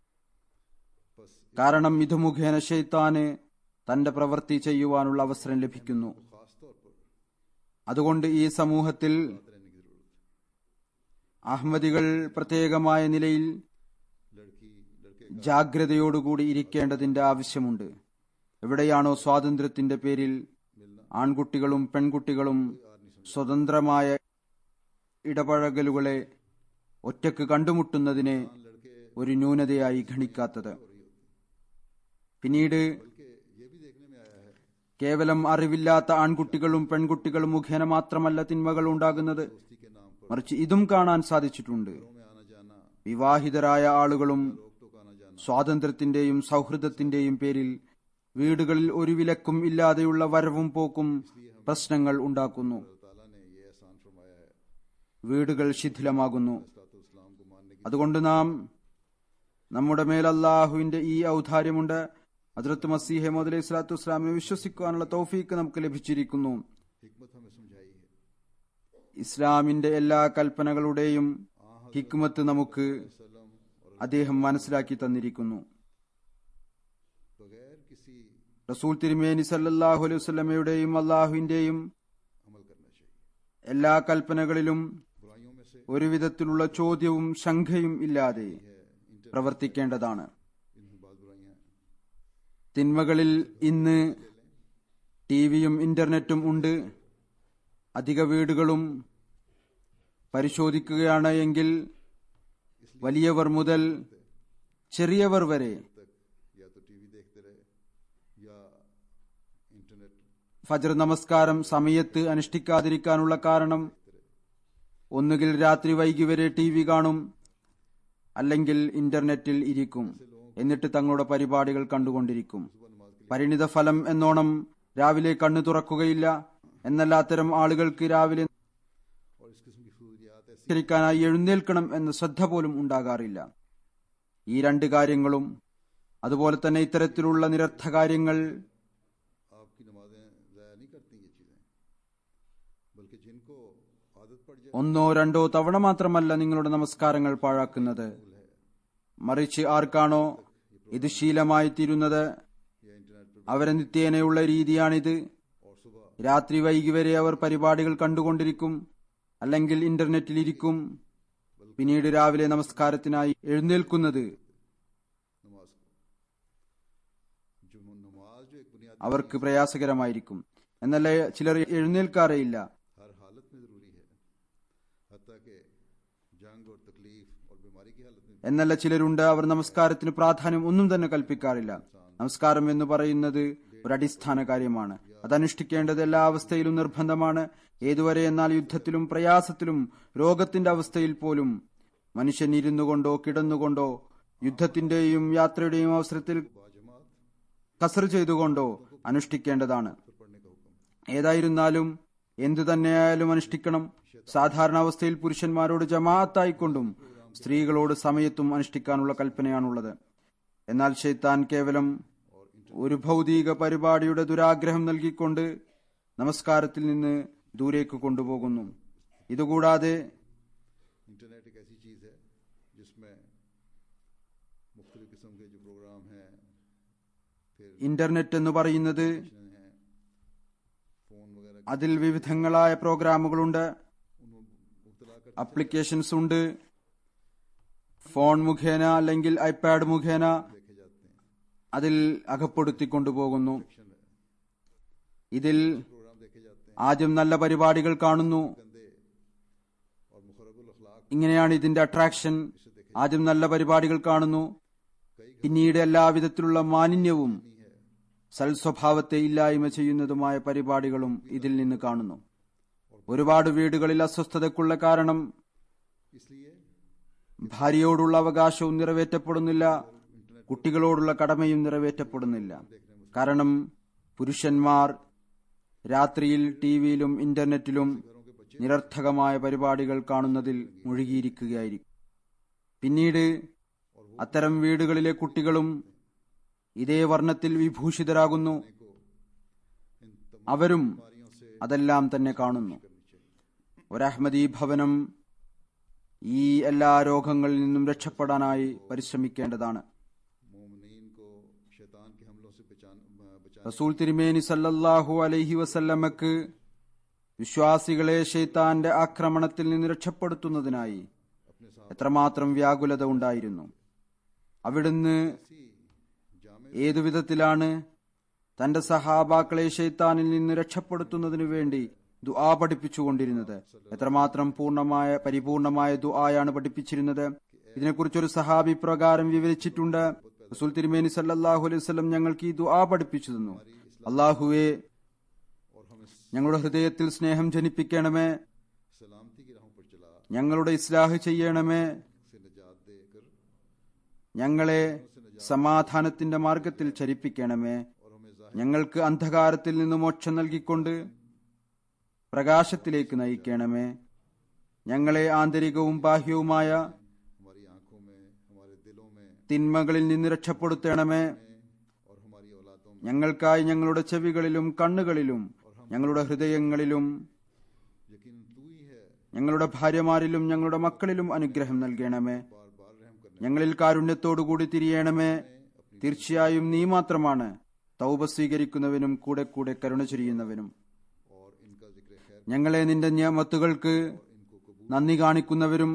കാരണം ഇത് മുഖേന ശൈത്താന് തന്റെ പ്രവൃത്തി ചെയ്യുവാനുള്ള അവസരം ലഭിക്കുന്നു. അതുകൊണ്ട് ഈ സമൂഹത്തിൽ അഹമ്മദികൾ പ്രത്യേകമായ നിലയിൽ ജാഗ്രതയോടുകൂടി ഇരിക്കേണ്ടതിന്റെ ആവശ്യമുണ്ട്. എവിടെയാണോ സ്വാതന്ത്ര്യത്തിന്റെ പേരിൽ ആൺകുട്ടികളും പെൺകുട്ടികളും സ്വതന്ത്രമായ ഇടപഴകലുകളെ ഒറ്റക്ക് കണ്ടുമുട്ടുന്നതിനെ ഒരു ന്യൂനതയായി ഗണിക്കാത്തത്. പിന്നീട് കേവലം അറിവില്ലാത്ത ആൺകുട്ടികളും പെൺകുട്ടികളും മുഖേന മാത്രമല്ല തിന്മകൾ ഉണ്ടാകുന്നത്, മറിച്ച് ഇതും കാണാൻ സാധിച്ചിട്ടുണ്ട്. വിവാഹിതരായ ആളുകളും സ്വാതന്ത്ര്യത്തിന്റെയും സൗഹൃദത്തിന്റെയും പേരിൽ വീടുകളിൽ ഒരു വിലക്കും ഇല്ലാതെയുള്ള വരവും പോക്കും പ്രശ്നങ്ങൾ ഉണ്ടാക്കുന്നു. വീടുകൾ ശിഥിലമാകുന്നു. അതുകൊണ്ട് നാം നമ്മുടെ മേൽ അല്ലാഹുവിന്റെ ഈ ഔദാര്യമുണ്ട്. ഹദ്റത്ത് മസീഹ് മൗഊദ് അലൈഹി സ്വലാത്തു വസ്സലാമിനെ വിശ്വസിക്കുവാനുള്ള തൗഫീക്ക് നമുക്ക് ലഭിച്ചിരിക്കുന്നു. ഇസ്ലാമിന്റെ എല്ലാ കൽപ്പനകളുടെയും ഹിക്മത്ത് നമുക്ക് അദ്ദേഹം മനസ്സിലാക്കി തന്നിരിക്കുന്നു. റസൂൽ തിരുമേനി സല്ലല്ലാഹു അലൈഹി വസല്ലമയുടെയും അല്ലാഹുവിന്റെയും എല്ലാ കൽപ്പനകളിലും ഒരു വിധത്തിലുള്ള ചോദ്യവും ശങ്കയും ഇല്ലാതെ പ്രവർത്തിക്കേണ്ടതാണ്. തിന്മകളിൽ ഇന്ന് ടിവിയും ഇന്റർനെറ്റും ഉണ്ട്. അധിക വീടുകളും പരിശോധിക്കുകയാണ് എങ്കിൽ വലിയവർ മുതൽ ചെറിയവർ വരെ ഫജ്ർ നമസ്കാരം സമയത്ത് അനുഷ്ഠിക്കാതിരിക്കാനുള്ള കാരണം ഒന്നുകിൽ രാത്രി വൈകി വരെ ടി വി കാണും, അല്ലെങ്കിൽ ഇന്റർനെറ്റിൽ ഇരിക്കും. എന്നിട്ട് തങ്ങളുടെ പരിപാടികൾ കണ്ടുകൊണ്ടിരിക്കും. പരിണിത ഫലം എന്നോണം രാവിലെ കണ്ണു തുറക്കുകയില്ല. എന്നല്ല, അത്തരം ആളുകൾക്ക് രാവിലെ ായി എഴുന്നേൽക്കണം എന്ന ശ്രദ്ധ പോലും ഉണ്ടാകാറില്ല. ഈ രണ്ട് കാര്യങ്ങളും അതുപോലെ തന്നെ ഇത്തരത്തിലുള്ള നിരർത്ഥ കാര്യങ്ങൾ ഒന്നോ രണ്ടോ തവണ മാത്രമല്ല നിങ്ങളുടെ നമസ്കാരങ്ങൾ പാഴാക്കുന്നത്, മറിച്ച് ആർക്കാണോ ഇത് ശീലമായി തീരുന്നത് അവരെ നിത്യേനയുള്ള രീതിയാണിത്. രാത്രി വൈകി വരെ അവർ പരിപാടികൾ കണ്ടുകൊണ്ടിരിക്കും, അല്ലെങ്കിൽ ഇന്റർനെറ്റിലിരിക്കും. പിന്നീട് രാവിലെ നമസ്കാരത്തിനായി എഴുന്നേൽക്കുന്നത് അവർക്ക് പ്രയാസകരമായിരിക്കും. എന്നല്ല, ചിലർ എഴുന്നേൽക്കാറേയില്ല. എന്നല്ല, ചിലരുണ്ട് അവർ നമസ്കാരത്തിന് പ്രാധാന്യം ഒന്നും തന്നെ കൽപ്പിക്കാറില്ല. നമസ്കാരം എന്ന് പറയുന്നത് ഒരു അടിസ്ഥാന കാര്യമാണ്. അതനുഷ്ഠിക്കേണ്ടത് എല്ലാ അവസ്ഥയിലും നിർബന്ധമാണ്. ഏതുവരെ എന്നാൽ യുദ്ധത്തിലും പ്രയാസത്തിലും രോഗത്തിന്റെ അവസ്ഥയിൽ പോലും മനുഷ്യൻ ഇരുന്നു കൊണ്ടോ കിടന്നുകൊണ്ടോ യുദ്ധത്തിന്റെയും യാത്രയുടെയും അവസരത്തിൽ കസർ ചെയ്തുകൊണ്ടോ അനുഷ്ഠിക്കേണ്ടതാണ്. ഏതായിരുന്നാലും എന്തു തന്നെയായാലും അനുഷ്ഠിക്കണം. സാധാരണ അവസ്ഥയിൽ പുരുഷന്മാരോട് ജമാഅത്തായിക്കൊണ്ടും സ്ത്രീകളോട് സമയത്തും അനുഷ്ഠിക്കാനുള്ള കൽപ്പനയാണുള്ളത്. എന്നാൽ ശൈത്താൻ കേവലം ഒരു ഭൗതിക പരിപാടിയുടെ ദുരാഗ്രഹം നൽകിക്കൊണ്ട് നമസ്കാരത്തിൽ നിന്ന് ദൂരേക്ക് കൊണ്ടുപോകുന്നു. ഇതുകൂടാതെ मुख्तलिफ किस्म के जो प्रोग्राम हैं फिर ഇന്റർനെറ്റ് എന്ന് പറയുന്നത് हैं फोन वगैरह അതിൽ വിവിധങ്ങളായ പ്രോഗ്രാമുകളുണ്ട്, उन मुब्तला कर ആപ്ലിക്കേഷൻസ് ഉണ്ട്. ഫോൺ മുഖേന അല്ലെങ്കിൽ ഐപാഡ് മുഖേന देखे जाते हैं അതിൽ അകപ്പെടുത്തിക്കൊണ്ടുപോകുന്നു. ഇതിൽ प्रोग्राम देखे जाते हैं ആദ്യം നല്ല പരിപാടികൾ കാണുന്നു. गंदे और मुखरबुल अखलाक ഇങ്ങനെയാണ് ഇതിന്റെ അട്രാക്ഷൻ. ആദ്യം നല്ല പരിപാടികൾ കാണുന്നു, പിന്നീട് എല്ലാവിധത്തിലുള്ള മാലിന്യവും സൽസ്വഭാവത്തെ ഇല്ലായ്മ ചെയ്യുന്നതുമായ പരിപാടികളും ഇതിൽ നിന്ന് കാണുന്നു. ഒരുപാട് വീടുകളിൽ അസ്വസ്ഥതയ്ക്കുള്ള കാരണം इसलिए ഭാര്യയോടുള്ള അവകാശവും നിറവേറ്റപ്പെടുന്നില്ല, കുട്ടികളോടുള്ള കടമയും നിറവേറ്റപ്പെടുന്നില്ല. കാരണം പുരുഷന്മാർ രാത്രിയിൽ ടിവിയിലും ഇന്റർനെറ്റിലും നിരർത്ഥകമായ പരിപാടികൾ കാണുന്നതിൽ മുഴുകിയിരിക്കുകയായിരിക്കും. പിന്നീട് അത്തരം വീടുകളിലെ കുട്ടികളും ഇതേ വർണ്ണത്തിൽ വിഭൂഷിതരാകുന്നു. അവരും അതെല്ലാം തന്നെ കാണുന്നു. ഒരഹ്മദി ഭവനം ഈ എല്ലാ രോഗങ്ങളിൽ നിന്നും രക്ഷപ്പെടാനായി പരിശ്രമിക്കേണ്ടതാണ്. मोमिनीन को शैतान के हमलों से बचान बचा റസൂൽ തിരുമേനി സല്ലല്ലാഹു അലൈഹി വസല്ലമക്ക് വിശ്വാസികളെ ശൈത്താന്റെ ആക്രമണത്തിൽ നിന്ന് രക്ഷപ്പെടുത്തുന്നതിനായി എത്രമാത്രം വ്യാകുലത ഉണ്ടായിരുന്നു. അവിടുന്ന് ഏതുവിധത്തിലാണ് തന്റെ സഹാബാക്കളെ ശൈത്താനിൽ നിന്ന് രക്ഷപ്പെടുത്തുന്നതിനു വേണ്ടി ദുആ പഠിപ്പിച്ചുകൊണ്ടിരുന്നത്, എത്രമാത്രം പൂർണ്ണമായ പരിപൂർണമായ ദുആയാണ് പഠിപ്പിച്ചിരുന്നത്. ഇതിനെക്കുറിച്ചൊരു സഹാബി പ്രകാരം വിവരിച്ചിട്ടുണ്ട്. റസൂൽ തിരുമേനി സല്ലല്ലാഹു അലൈഹി വസല്ലം ഞങ്ങൾക്ക് ഈ ദുആ പഠിപ്പിച്ചു തന്നു: അല്ലാഹുവേ, ഞങ്ങളുടെ ഹൃദയത്തിൽ സ്നേഹം ജനിപ്പിക്കണമേ, सलामती की राहों पर चला ഞങ്ങളുടെ ഇസ്ലാഹ് ചെയ്യണമേ, से निजात देकर ഞങ്ങളെ സമാധാനത്തിന്റെ മാർഗത്തിൽ ചരിപ്പിക്കണമേ, ഞങ്ങൾക്ക് അന്ധകാരത്തിൽ നിന്ന് മോക്ഷം നൽകിക്കൊണ്ട് പ്രകാശത്തിലേക്ക് നയിക്കണമേ, ഞങ്ങളെ ആന്തരികവും ബാഹ്യവുമായ हमारी आंखों में हमारे दिलों में തിന്മകളിൽ നിന്ന് രക്ഷപ്പെടുത്തണമേ, और हमारी औलादों में ഞങ്ങൾക്കായി ഞങ്ങളുടെ ചെവികളിലും കണ്ണുകളിലും ഞങ്ങളുടെ ഹൃദയങ്ങളിലും यकीन तू ही है ഞങ്ങളുടെ ഭാര്യമാരിലും ഞങ്ങളുടെ മക്കളിലും അനുഗ്രഹം നൽകണമേ, बार बार रहम करने ഞങ്ങളിൽ കാരുണ്യത്തോടുകൂടി തിരിയണമേ. തീർച്ചയായും നീ മാത്രമാണ് തൗബ സ്വീകരിക്കുന്നവനും കൂടെ കൂടെ കരുണ ചൊരിയുന്നവനും. और इनका जिक्र खैर ഞങ്ങളെ നിന്റെ നിയമത്തുകൾക്ക് നന്ദി കാണിക്കുന്നവരും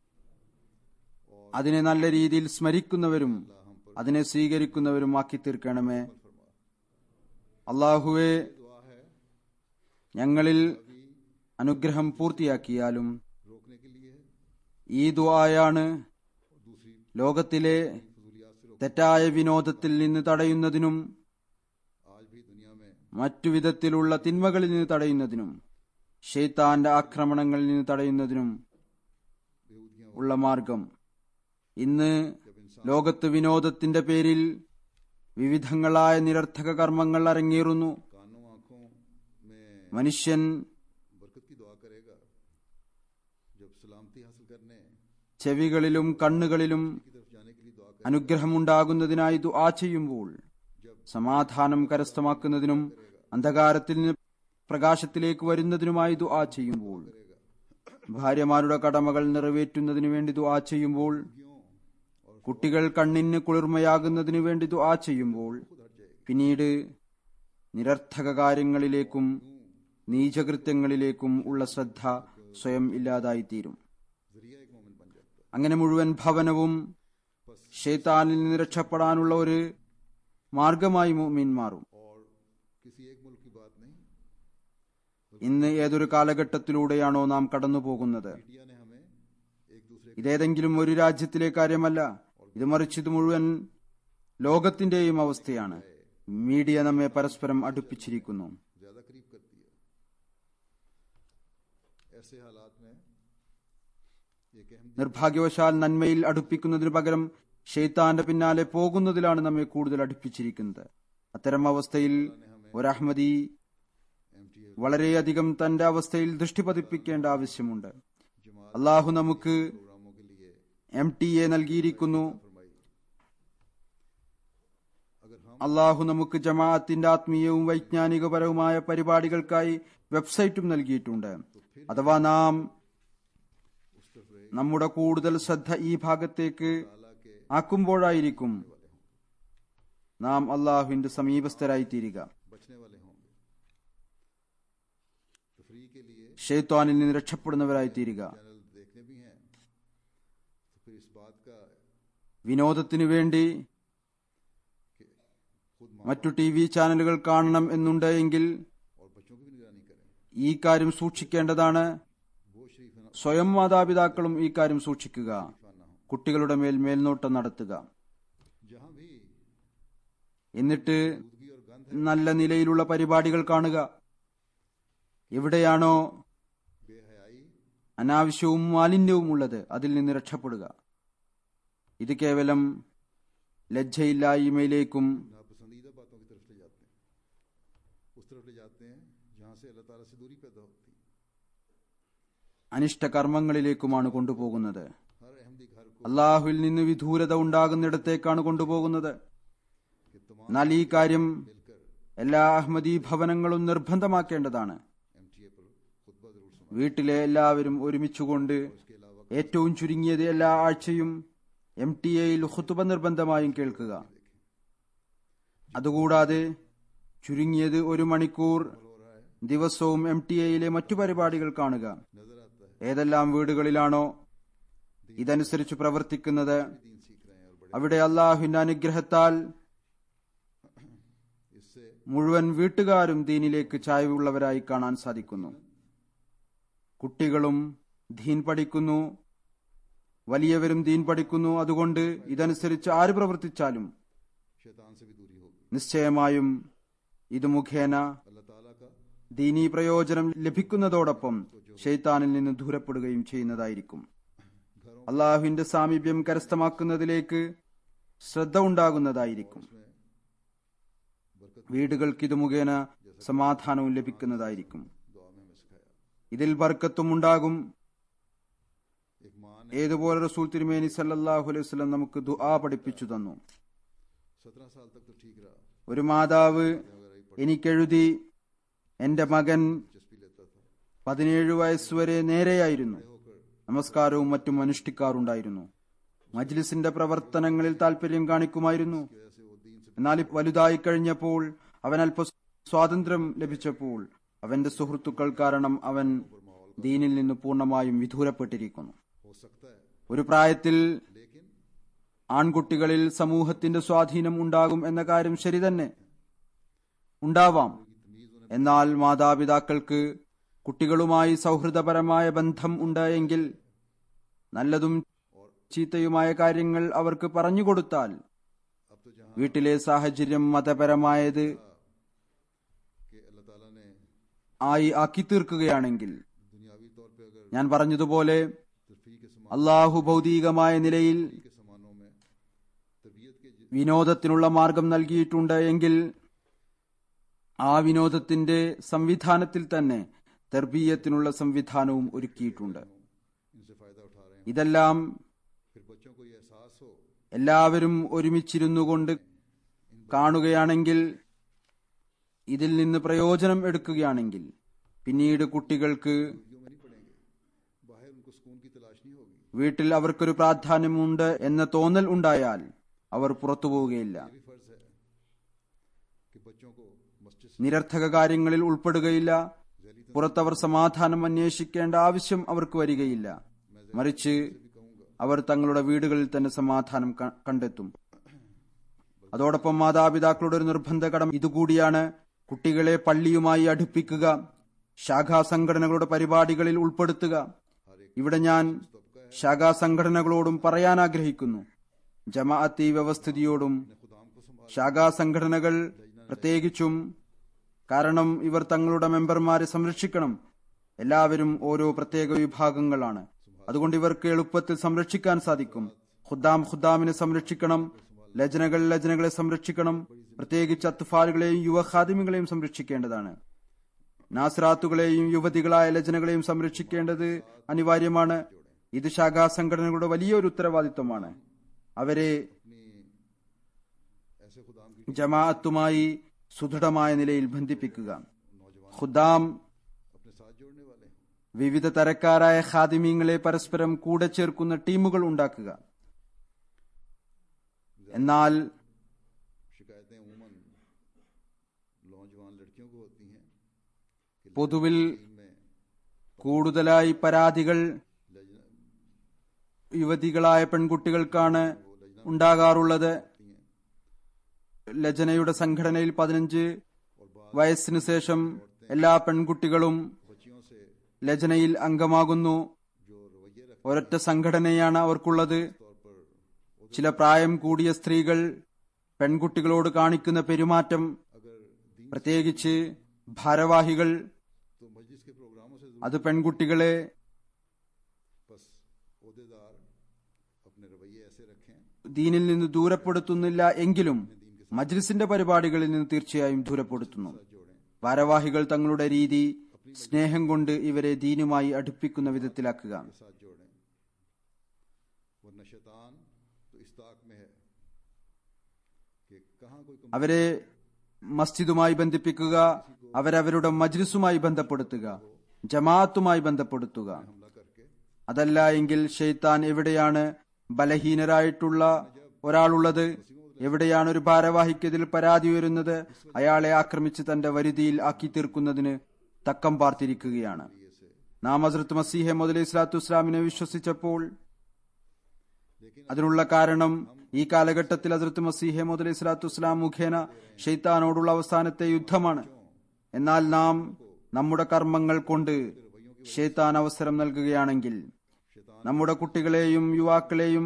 അതിനെ നല്ല രീതിയിൽ സ്മരിക്കുന്നവരും അതിനെ സ്വീകരിക്കുന്നവരും ആക്കി തീർക്കണമേ. അള്ളാഹുവെ, ഞങ്ങളിൽ അനുഗ്രഹം പൂർത്തിയാക്കിയാലും रोकने के लिए ഈ ദുആയാണ് ലോകത്തിലെ തെറ്റായ വിനോദത്തിൽ നിന്ന് തടയുന്നതിനും आज भी दुनिया में മറ്റു വിധത്തിലുള്ള തിന്മകളിൽ നിന്ന് തടയുന്നതിനും ശൈത്താന്റെ ആക്രമണങ്ങളിൽ നിന്ന് തടയുന്നതിനും ഉള്ള മാർഗം. ഇന്ന് ലോകത്ത് വിനോദത്തിന്റെ പേരിൽ വിവിധങ്ങളായ നിരർത്ഥക കർമ്മങ്ങൾ അരങ്ങേറുന്നു. कानों आंखों में മനുഷ്യൻ बरकत की दुआ करेगा जब सलामती हासिल करने की ചെവികളിലും കണ്ണുകളിലും तरफ जाने के लिए दुआ करेगा അനുഗ്രഹമുണ്ടാകുന്നതിനായി ദുആ ചെയ്യുമ്പോൾ, സമാധാനം കരസ്ഥമാക്കുന്നതിനും അന്ധകാരത്തിൽ നിന്ന് പ്രകാശത്തിലേക്ക് വരുന്നതിനുമായി ദുആ ചെയ്യുമ്പോൾ, ഭാര്യമാരുടെ കടമകൾ നിറവേറ്റുന്നതിനു വേണ്ടി ദുആ ചെയ്യുമ്പോൾ, കുട്ടികൾ കണ്ണിന് കുളിർമയാകുന്നതിനു വേണ്ടി ദുആ ചെയ്യുമ്പോൾ, പിന്നീട് നിരർത്ഥക കാര്യങ്ങളിലേക്കും നീചകൃത്യങ്ങളിലേക്കും ഉള്ള ശ്രദ്ധ സ്വയം ഇല്ലാതായിത്തീരും. जरिया एक मोमिन बन जाता है അങ്ങനെ മുഴുവൻ ഭവനവും ശൈത്താനിൽ നിന്ന് രക്ഷപ്പെടാനുള്ള ഒരു മാർഗമായി മുഅ്മിൻ മാറും. और किसी एक मुल्क की बात नहीं ഇന്ന് ഏതൊരു കാലഘട്ടത്തിലൂടെയാണോ നാം കടന്നു പോകുന്നത്, मीडिया ने हमें एक दूसरे ഇതേതെങ്കിലും ഒരു രാജ്യത്തിലെ കാര്യമല്ല, ഇത് മറിച്ച് ഇത് മുഴുവൻ ലോകത്തിന്റെയും അവസ്ഥയാണ്. മീഡിയ നമ്മെ പരസ്പരം അടുപ്പിച്ചിരിക്കുന്നു. ज्यादा करीब करती है ऐसे हालात में ये कि हम നിർഭാഗ്യവശാൽ നന്മയിൽ അടുപ്പിക്കുന്നതിനു പകരം ഷെയ്ത്താന്റെ പിന്നാലെ പോകുന്നതിലാണ് നമ്മെ കൂടുതൽ അടുപ്പിച്ചിരിക്കുന്നത്. അത്തരം അവസ്ഥയിൽ ഒരഹ്മദി വളരെയധികം തന്റെ അവസ്ഥയിൽ ദൃഷ്ടി പതിപ്പിക്കേണ്ട ആവശ്യമുണ്ട്. അള്ളാഹു നമുക്ക് प्रोग्रामों के लिए എം ടി എ നൽകിയിരിക്കുന്നു. फरमाई अगर हम അള്ളാഹു നമുക്ക് ജമാഅത്തിന്റെ ആത്മീയവും വൈജ്ഞാനികപരവുമായ പരിപാടികൾക്കായി വെബ്സൈറ്റും നൽകിയിട്ടുണ്ട്. അഥവാ നാം നമ്മുടെ കൂടുതൽ ശ്രദ്ധ ഈ ഭാഗത്തേക്ക് ताला के ആക്കുമ്പോഴായിരിക്കും നാം അള്ളാഹുവിന്റെ സമീപസ്ഥരായി തീരുക. ഷെയ്ത്താനിൽ നിന്ന് രക്ഷപ്പെടുന്നവരായി തീരുക. വിനോദത്തിനു വേണ്ടി മറ്റു ടി വി ചാനലുകൾ കാണണം എന്നുണ്ട് എങ്കിൽ ഈ കാര്യം സൂക്ഷിക്കേണ്ടതാണ്. സ്വയം മാതാപിതാക്കളും ഈ കാര്യം സൂക്ഷിക്കുക. കുട്ടികളുടെ മേൽ മേൽനോട്ടം നടത്തുക. എന്നിട്ട് നല്ല നിലയിലുള്ള പരിപാടികൾ കാണുക. എവിടെയാണോ അനാവശ്യവും മാലിന്യവും ഉള്ളത് അതിൽ നിന്ന് രക്ഷപ്പെടുക. ഇത് കേവലം ലജ്ജയില്ലായ്മയിലേക്കും അനിഷ്ടകർമ്മങ്ങളിലേക്കുമാണ് കൊണ്ടുപോകുന്നത്. അള്ളാഹുവിൽ നിന്ന് വിദൂരത ഉണ്ടാകുന്നിടത്തേക്കാണ് കൊണ്ടുപോകുന്നത്. എന്നാൽ ഈ കാര്യം എല്ലാ അഹമ്മദി ഭവനങ്ങളും നിർബന്ധമാക്കേണ്ടതാണ്. വീട്ടിലെ എല്ലാവരും ഒരുമിച്ചുകൊണ്ട് ഏറ്റവും ചുരുങ്ങിയത് എല്ലാ ആഴ്ചയും എം ടി എയിൽ ഖുതുബ നിർബന്ധമായും കേൾക്കുക. അതുകൂടാതെ ചുരുങ്ങിയത് ഒരു മണിക്കൂർ ദിവസവും എം ടി എയിലെ മറ്റു പരിപാടികൾ കാണുക. ഏതെല്ലാം വീടുകളിലാണോ ഇതനുസരിച്ച് പ്രവർത്തിക്കുന്നത് അവിടെ അള്ളാഹുവിന്റെ അനുഗ്രഹത്താൽ മുഴുവൻ വീട്ടുകാരും ദീനിലേക്ക് ചായ്വുള്ളവരായി കാണാൻ സാധിക്കുന്നു. കുട്ടികളും ദീൻ പഠിക്കുന്നു, വലിയവരും ദീൻ പഠിക്കുന്നു. അതുകൊണ്ട് ഇതനുസരിച്ച് ആര് പ്രവർത്തിച്ചാലും നിശ്ചയമായും ഇത് മുഖേന ദീനീ പ്രയോജനം ലഭിക്കുന്നതോടൊപ്പം ശൈത്താനിൽ നിന്ന് ദൂരപ്പെടുകയും ചെയ്യുന്നതായിരിക്കും. അള്ളാഹുവിന്റെ സാമീപ്യം കരസ്ഥമാക്കുന്നതിലേക്ക് ശ്രദ്ധ ഉണ്ടാകുന്നതായിരിക്കും. വീടുകൾക്ക് ഇത് മുഖേന സമാധാനവും ലഭിക്കുന്നതായിരിക്കും. ഇതിൽ ബർക്കത്തും ഉണ്ടാകും. ഏതുപോലെ റസൂൽ തിരുമേനി സല്ലല്ലാഹു അലൈഹി വസല്ലം നമുക്ക് ദുആ പഠിപ്പിച്ചു തന്നു. ഒരു മാതാവ് എനിക്കെഴുതി, എന്റെ മകൻ പതിനേഴ് വയസ്സുവരെ നേരെയായിരുന്നു, നമസ്കാരവും മറ്റും അനുഷ്ഠിക്കാറുണ്ടായിരുന്നു, മജ്ലിസിന്റെ പ്രവർത്തനങ്ങളിൽ താല്പര്യം കാണിക്കുമായിരുന്നു. എന്നാൽ വലുതായി കഴിഞ്ഞപ്പോൾ, അവൻ അല്പ സ്വാതന്ത്ര്യം ലഭിച്ചപ്പോൾ അവന്റെ സുഹൃത്തുക്കൾ കാരണം അവൻ ദീനിൽ നിന്ന് പൂർണ്ണമായും വിദൂരപ്പെട്ടിരിക്കുന്നു. ഒരു പ്രായത്തിൽ ആൺകുട്ടികളിൽ സമൂഹത്തിന്റെ സ്വാധീനം ഉണ്ടാകും എന്ന കാര്യം ശരി തന്നെ, ഉണ്ടാവാം. എന്നാൽ മാതാപിതാക്കൾക്ക് കുട്ടികളുമായി സൗഹൃദപരമായ ബന്ധം ഉണ്ടായെങ്കിൽ നല്ലതും ചീത്തയുമായ കാര്യങ്ങൾ അവർക്ക് പറഞ്ഞുകൊടുത്താൽ, വീട്ടിലെ സാഹചര്യം മതപരമായത് ആയി ആക്കി തീർക്കുകയാണെങ്കിൽ, ഞാൻ പറഞ്ഞതുപോലെ അള്ളാഹു ഭൗതികമായ നിലയിൽ വിനോദത്തിനുള്ള മാർഗം നൽകിയിട്ടുണ്ട് എങ്കിൽ ആ വിനോദത്തിന്റെ സംവിധാനത്തിൽ തന്നെ തർബീയത്തിനുള്ള സംവിധാനവും ഒരുക്കിയിട്ടുണ്ട്. ഇതെല്ലാം എല്ലാവരും ഒരുമിച്ചിരുന്നു കൊണ്ട് കാണുകയാണെങ്കിൽ, ഇതിൽ നിന്ന് പ്രയോജനം എടുക്കുകയാണെങ്കിൽ, പിന്നീട് കുട്ടികൾക്ക് വീട്ടിൽ അവർക്കൊരു പ്രാധാന്യമുണ്ട് എന്ന തോന്നൽ ഉണ്ടായാൽ അവർ പുറത്തു പോവുകയില്ല, നിരർത്ഥക കാര്യങ്ങളിൽ ഉൾപ്പെടുകയില്ല. പുറത്തവർ സമാധാനം അന്വേഷിക്കേണ്ട ആവശ്യം അവർക്ക് വരികയില്ല. മറിച്ച് അവർ തങ്ങളുടെ വീടുകളിൽ തന്നെ സമാധാനം കണ്ടെത്തും. അതോടൊപ്പം മാതാപിതാക്കളുടെ ഒരു നിർബന്ധ കടമ ഇതുകൂടിയാണ്: കുട്ടികളെ പള്ളിയുമായി അടുപ്പിക്കുക, ശാഖാ സംഘടനകളുടെ പരിപാടികളിൽ ഉൾപ്പെടുത്തുക. ഇവിടെ ഞാൻ ശാഖാ സംഘടനകളോടും പറയാൻ ആഗ്രഹിക്കുന്നു, ജമാഅത്തി വ്യവസ്ഥിതിയോടും. ശാഖാ സംഘടനകൾ പ്രത്യേകിച്ചും, കാരണം ഇവർ തങ്ങളുടെ മെമ്പർമാരെ സംരക്ഷിക്കണം. എല്ലാവരും ഓരോ പ്രത്യേക വിഭാഗങ്ങളാണ്. അതുകൊണ്ട് ഇവർക്ക് എളുപ്പത്തിൽ സംരക്ഷിക്കാൻ സാധിക്കും. ഖുദ്ദാം ഖുദ്ദാമിനെ സംരക്ഷിക്കണം, ലജ്നകൾ ലജ്നകളെ സംരക്ഷിക്കണം. പ്രത്യേകിച്ച് അത്ഫാലുകളെയും യുവ ഖാദിമികളെയും സംരക്ഷിക്കേണ്ടതാണ്. നാസ്രാത്തുകളെയും യുവതികളായ ലജ്നകളെയും സംരക്ഷിക്കേണ്ടത് അനിവാര്യമാണ്. ഇത് ശാഖാ സംഘടനകളുടെ വലിയൊരു ഉത്തരവാദിത്വമാണ്. അവരെ ജമാഅത്തുമായി സുദൃഢമായ നിലയിൽ ബന്ധിപ്പിക്കുക. ഖുദ്ദാം വിവിധ തരക്കാരായ ഖാദിമീങ്ങളെ പരസ്പരം കൂടെ ചേർക്കുന്ന ടീമുകൾ ഉണ്ടാക്കുക. എന്നാൽ शिकायतें उमूमन नौजवान लड़कियों को होती हैं कि പൊതുവിൽ में കൂടുതലായി പരാതികൾ യുവതികളായ പെൺകുട്ടികൾക്കാണ് ഉണ്ടാകാറുള്ളത്. ലജനയുടെ സംഘടനയിൽ പതിനഞ്ച് വയസ്സിനു ശേഷം എല്ലാ പെൺകുട്ടികളും बच्चियों से ലജനയിൽ അംഗമാകുന്നു. जो रवैये रख ഒരൊറ്റ സംഘടനയാണ് അവർക്കുള്ളത്. तौर पर ചില പ്രായം കൂടിയ സ്ത്രീകൾ പെൺകുട്ടികളോട് കാണിക്കുന്ന പെരുമാറ്റം, अगर दीन പ്രത്യേകിച്ച് ഭാരവാഹികൾ, तो मजलिस के प्रोग्रामों से അത് പെൺകുട്ടികളെ बस ओहदेदार अपने रवैये ऐसे रखें ദീനിൽ നിന്ന് ദൂരപ്പെടുത്തുന്നില്ല എങ്കിലും മജ്ലിസിന്റെ പരിപാടികളിൽ നിന്ന് തീർച്ചയായും ദൂരപ്പെടുത്തുന്നു. ഭാരവാഹികൾ തങ്ങളുടെ രീതി സ്നേഹം കൊണ്ട് ഇവരെ ദീനുമായി അടുപ്പിക്കുന്ന വിധത്തിലാക്കുക. साथ जोड़ें, वरना शैतान तो इस ताक में है कि कहाँ कोई कम- അവരെ മസ്ജിദുമായി ബന്ധിപ്പിക്കുക, അവരവരുടെ മജ്ലിസുമായി ബന്ധപ്പെടുത്തുക, ജമാഅത്തുമായി ബന്ധപ്പെടുത്തുക. हमला करके അതല്ല എങ്കിൽ ഷെയ്ത്താൻ എവിടെയാണ് ബലഹീനരായിട്ടുള്ള ഒരാളുള്ളത്, എവിടെയാണ് ഒരു ഭാരവാഹിക്കെതിൽ പരാതി വരുന്നത്, അയാളെ ആക്രമിച്ച് തന്റെ വരുതിയിൽ ആക്കി തീർക്കുന്നതിന് തക്കം പാർത്തിരിക്കുകയാണ്. നാം ഹസ്രത്ത് മസീഹ് മൗഊദ് അലൈഹി സ്വലാത്തു വസ്സലാമിനെ വിശ്വസിച്ചപ്പോൾ അതിനുള്ള കാരണം ഈ കാലഘട്ടത്തിൽ ഹസ്രത്ത് മസീഹ് മൗഊദ് അലൈഹി സ്വലാത്തു വസ്സലാം മുഖേന ഷെയ്ത്താനോടുള്ള അവസാനത്തെ യുദ്ധമാണ്. എന്നാൽ നാം നമ്മുടെ കർമ്മങ്ങൾ കൊണ്ട് ഷെയ്ത്താൻ അവസരം നൽകുകയാണെങ്കിൽ നമ്മുടെ കുട്ടികളെയും യുവാക്കളെയും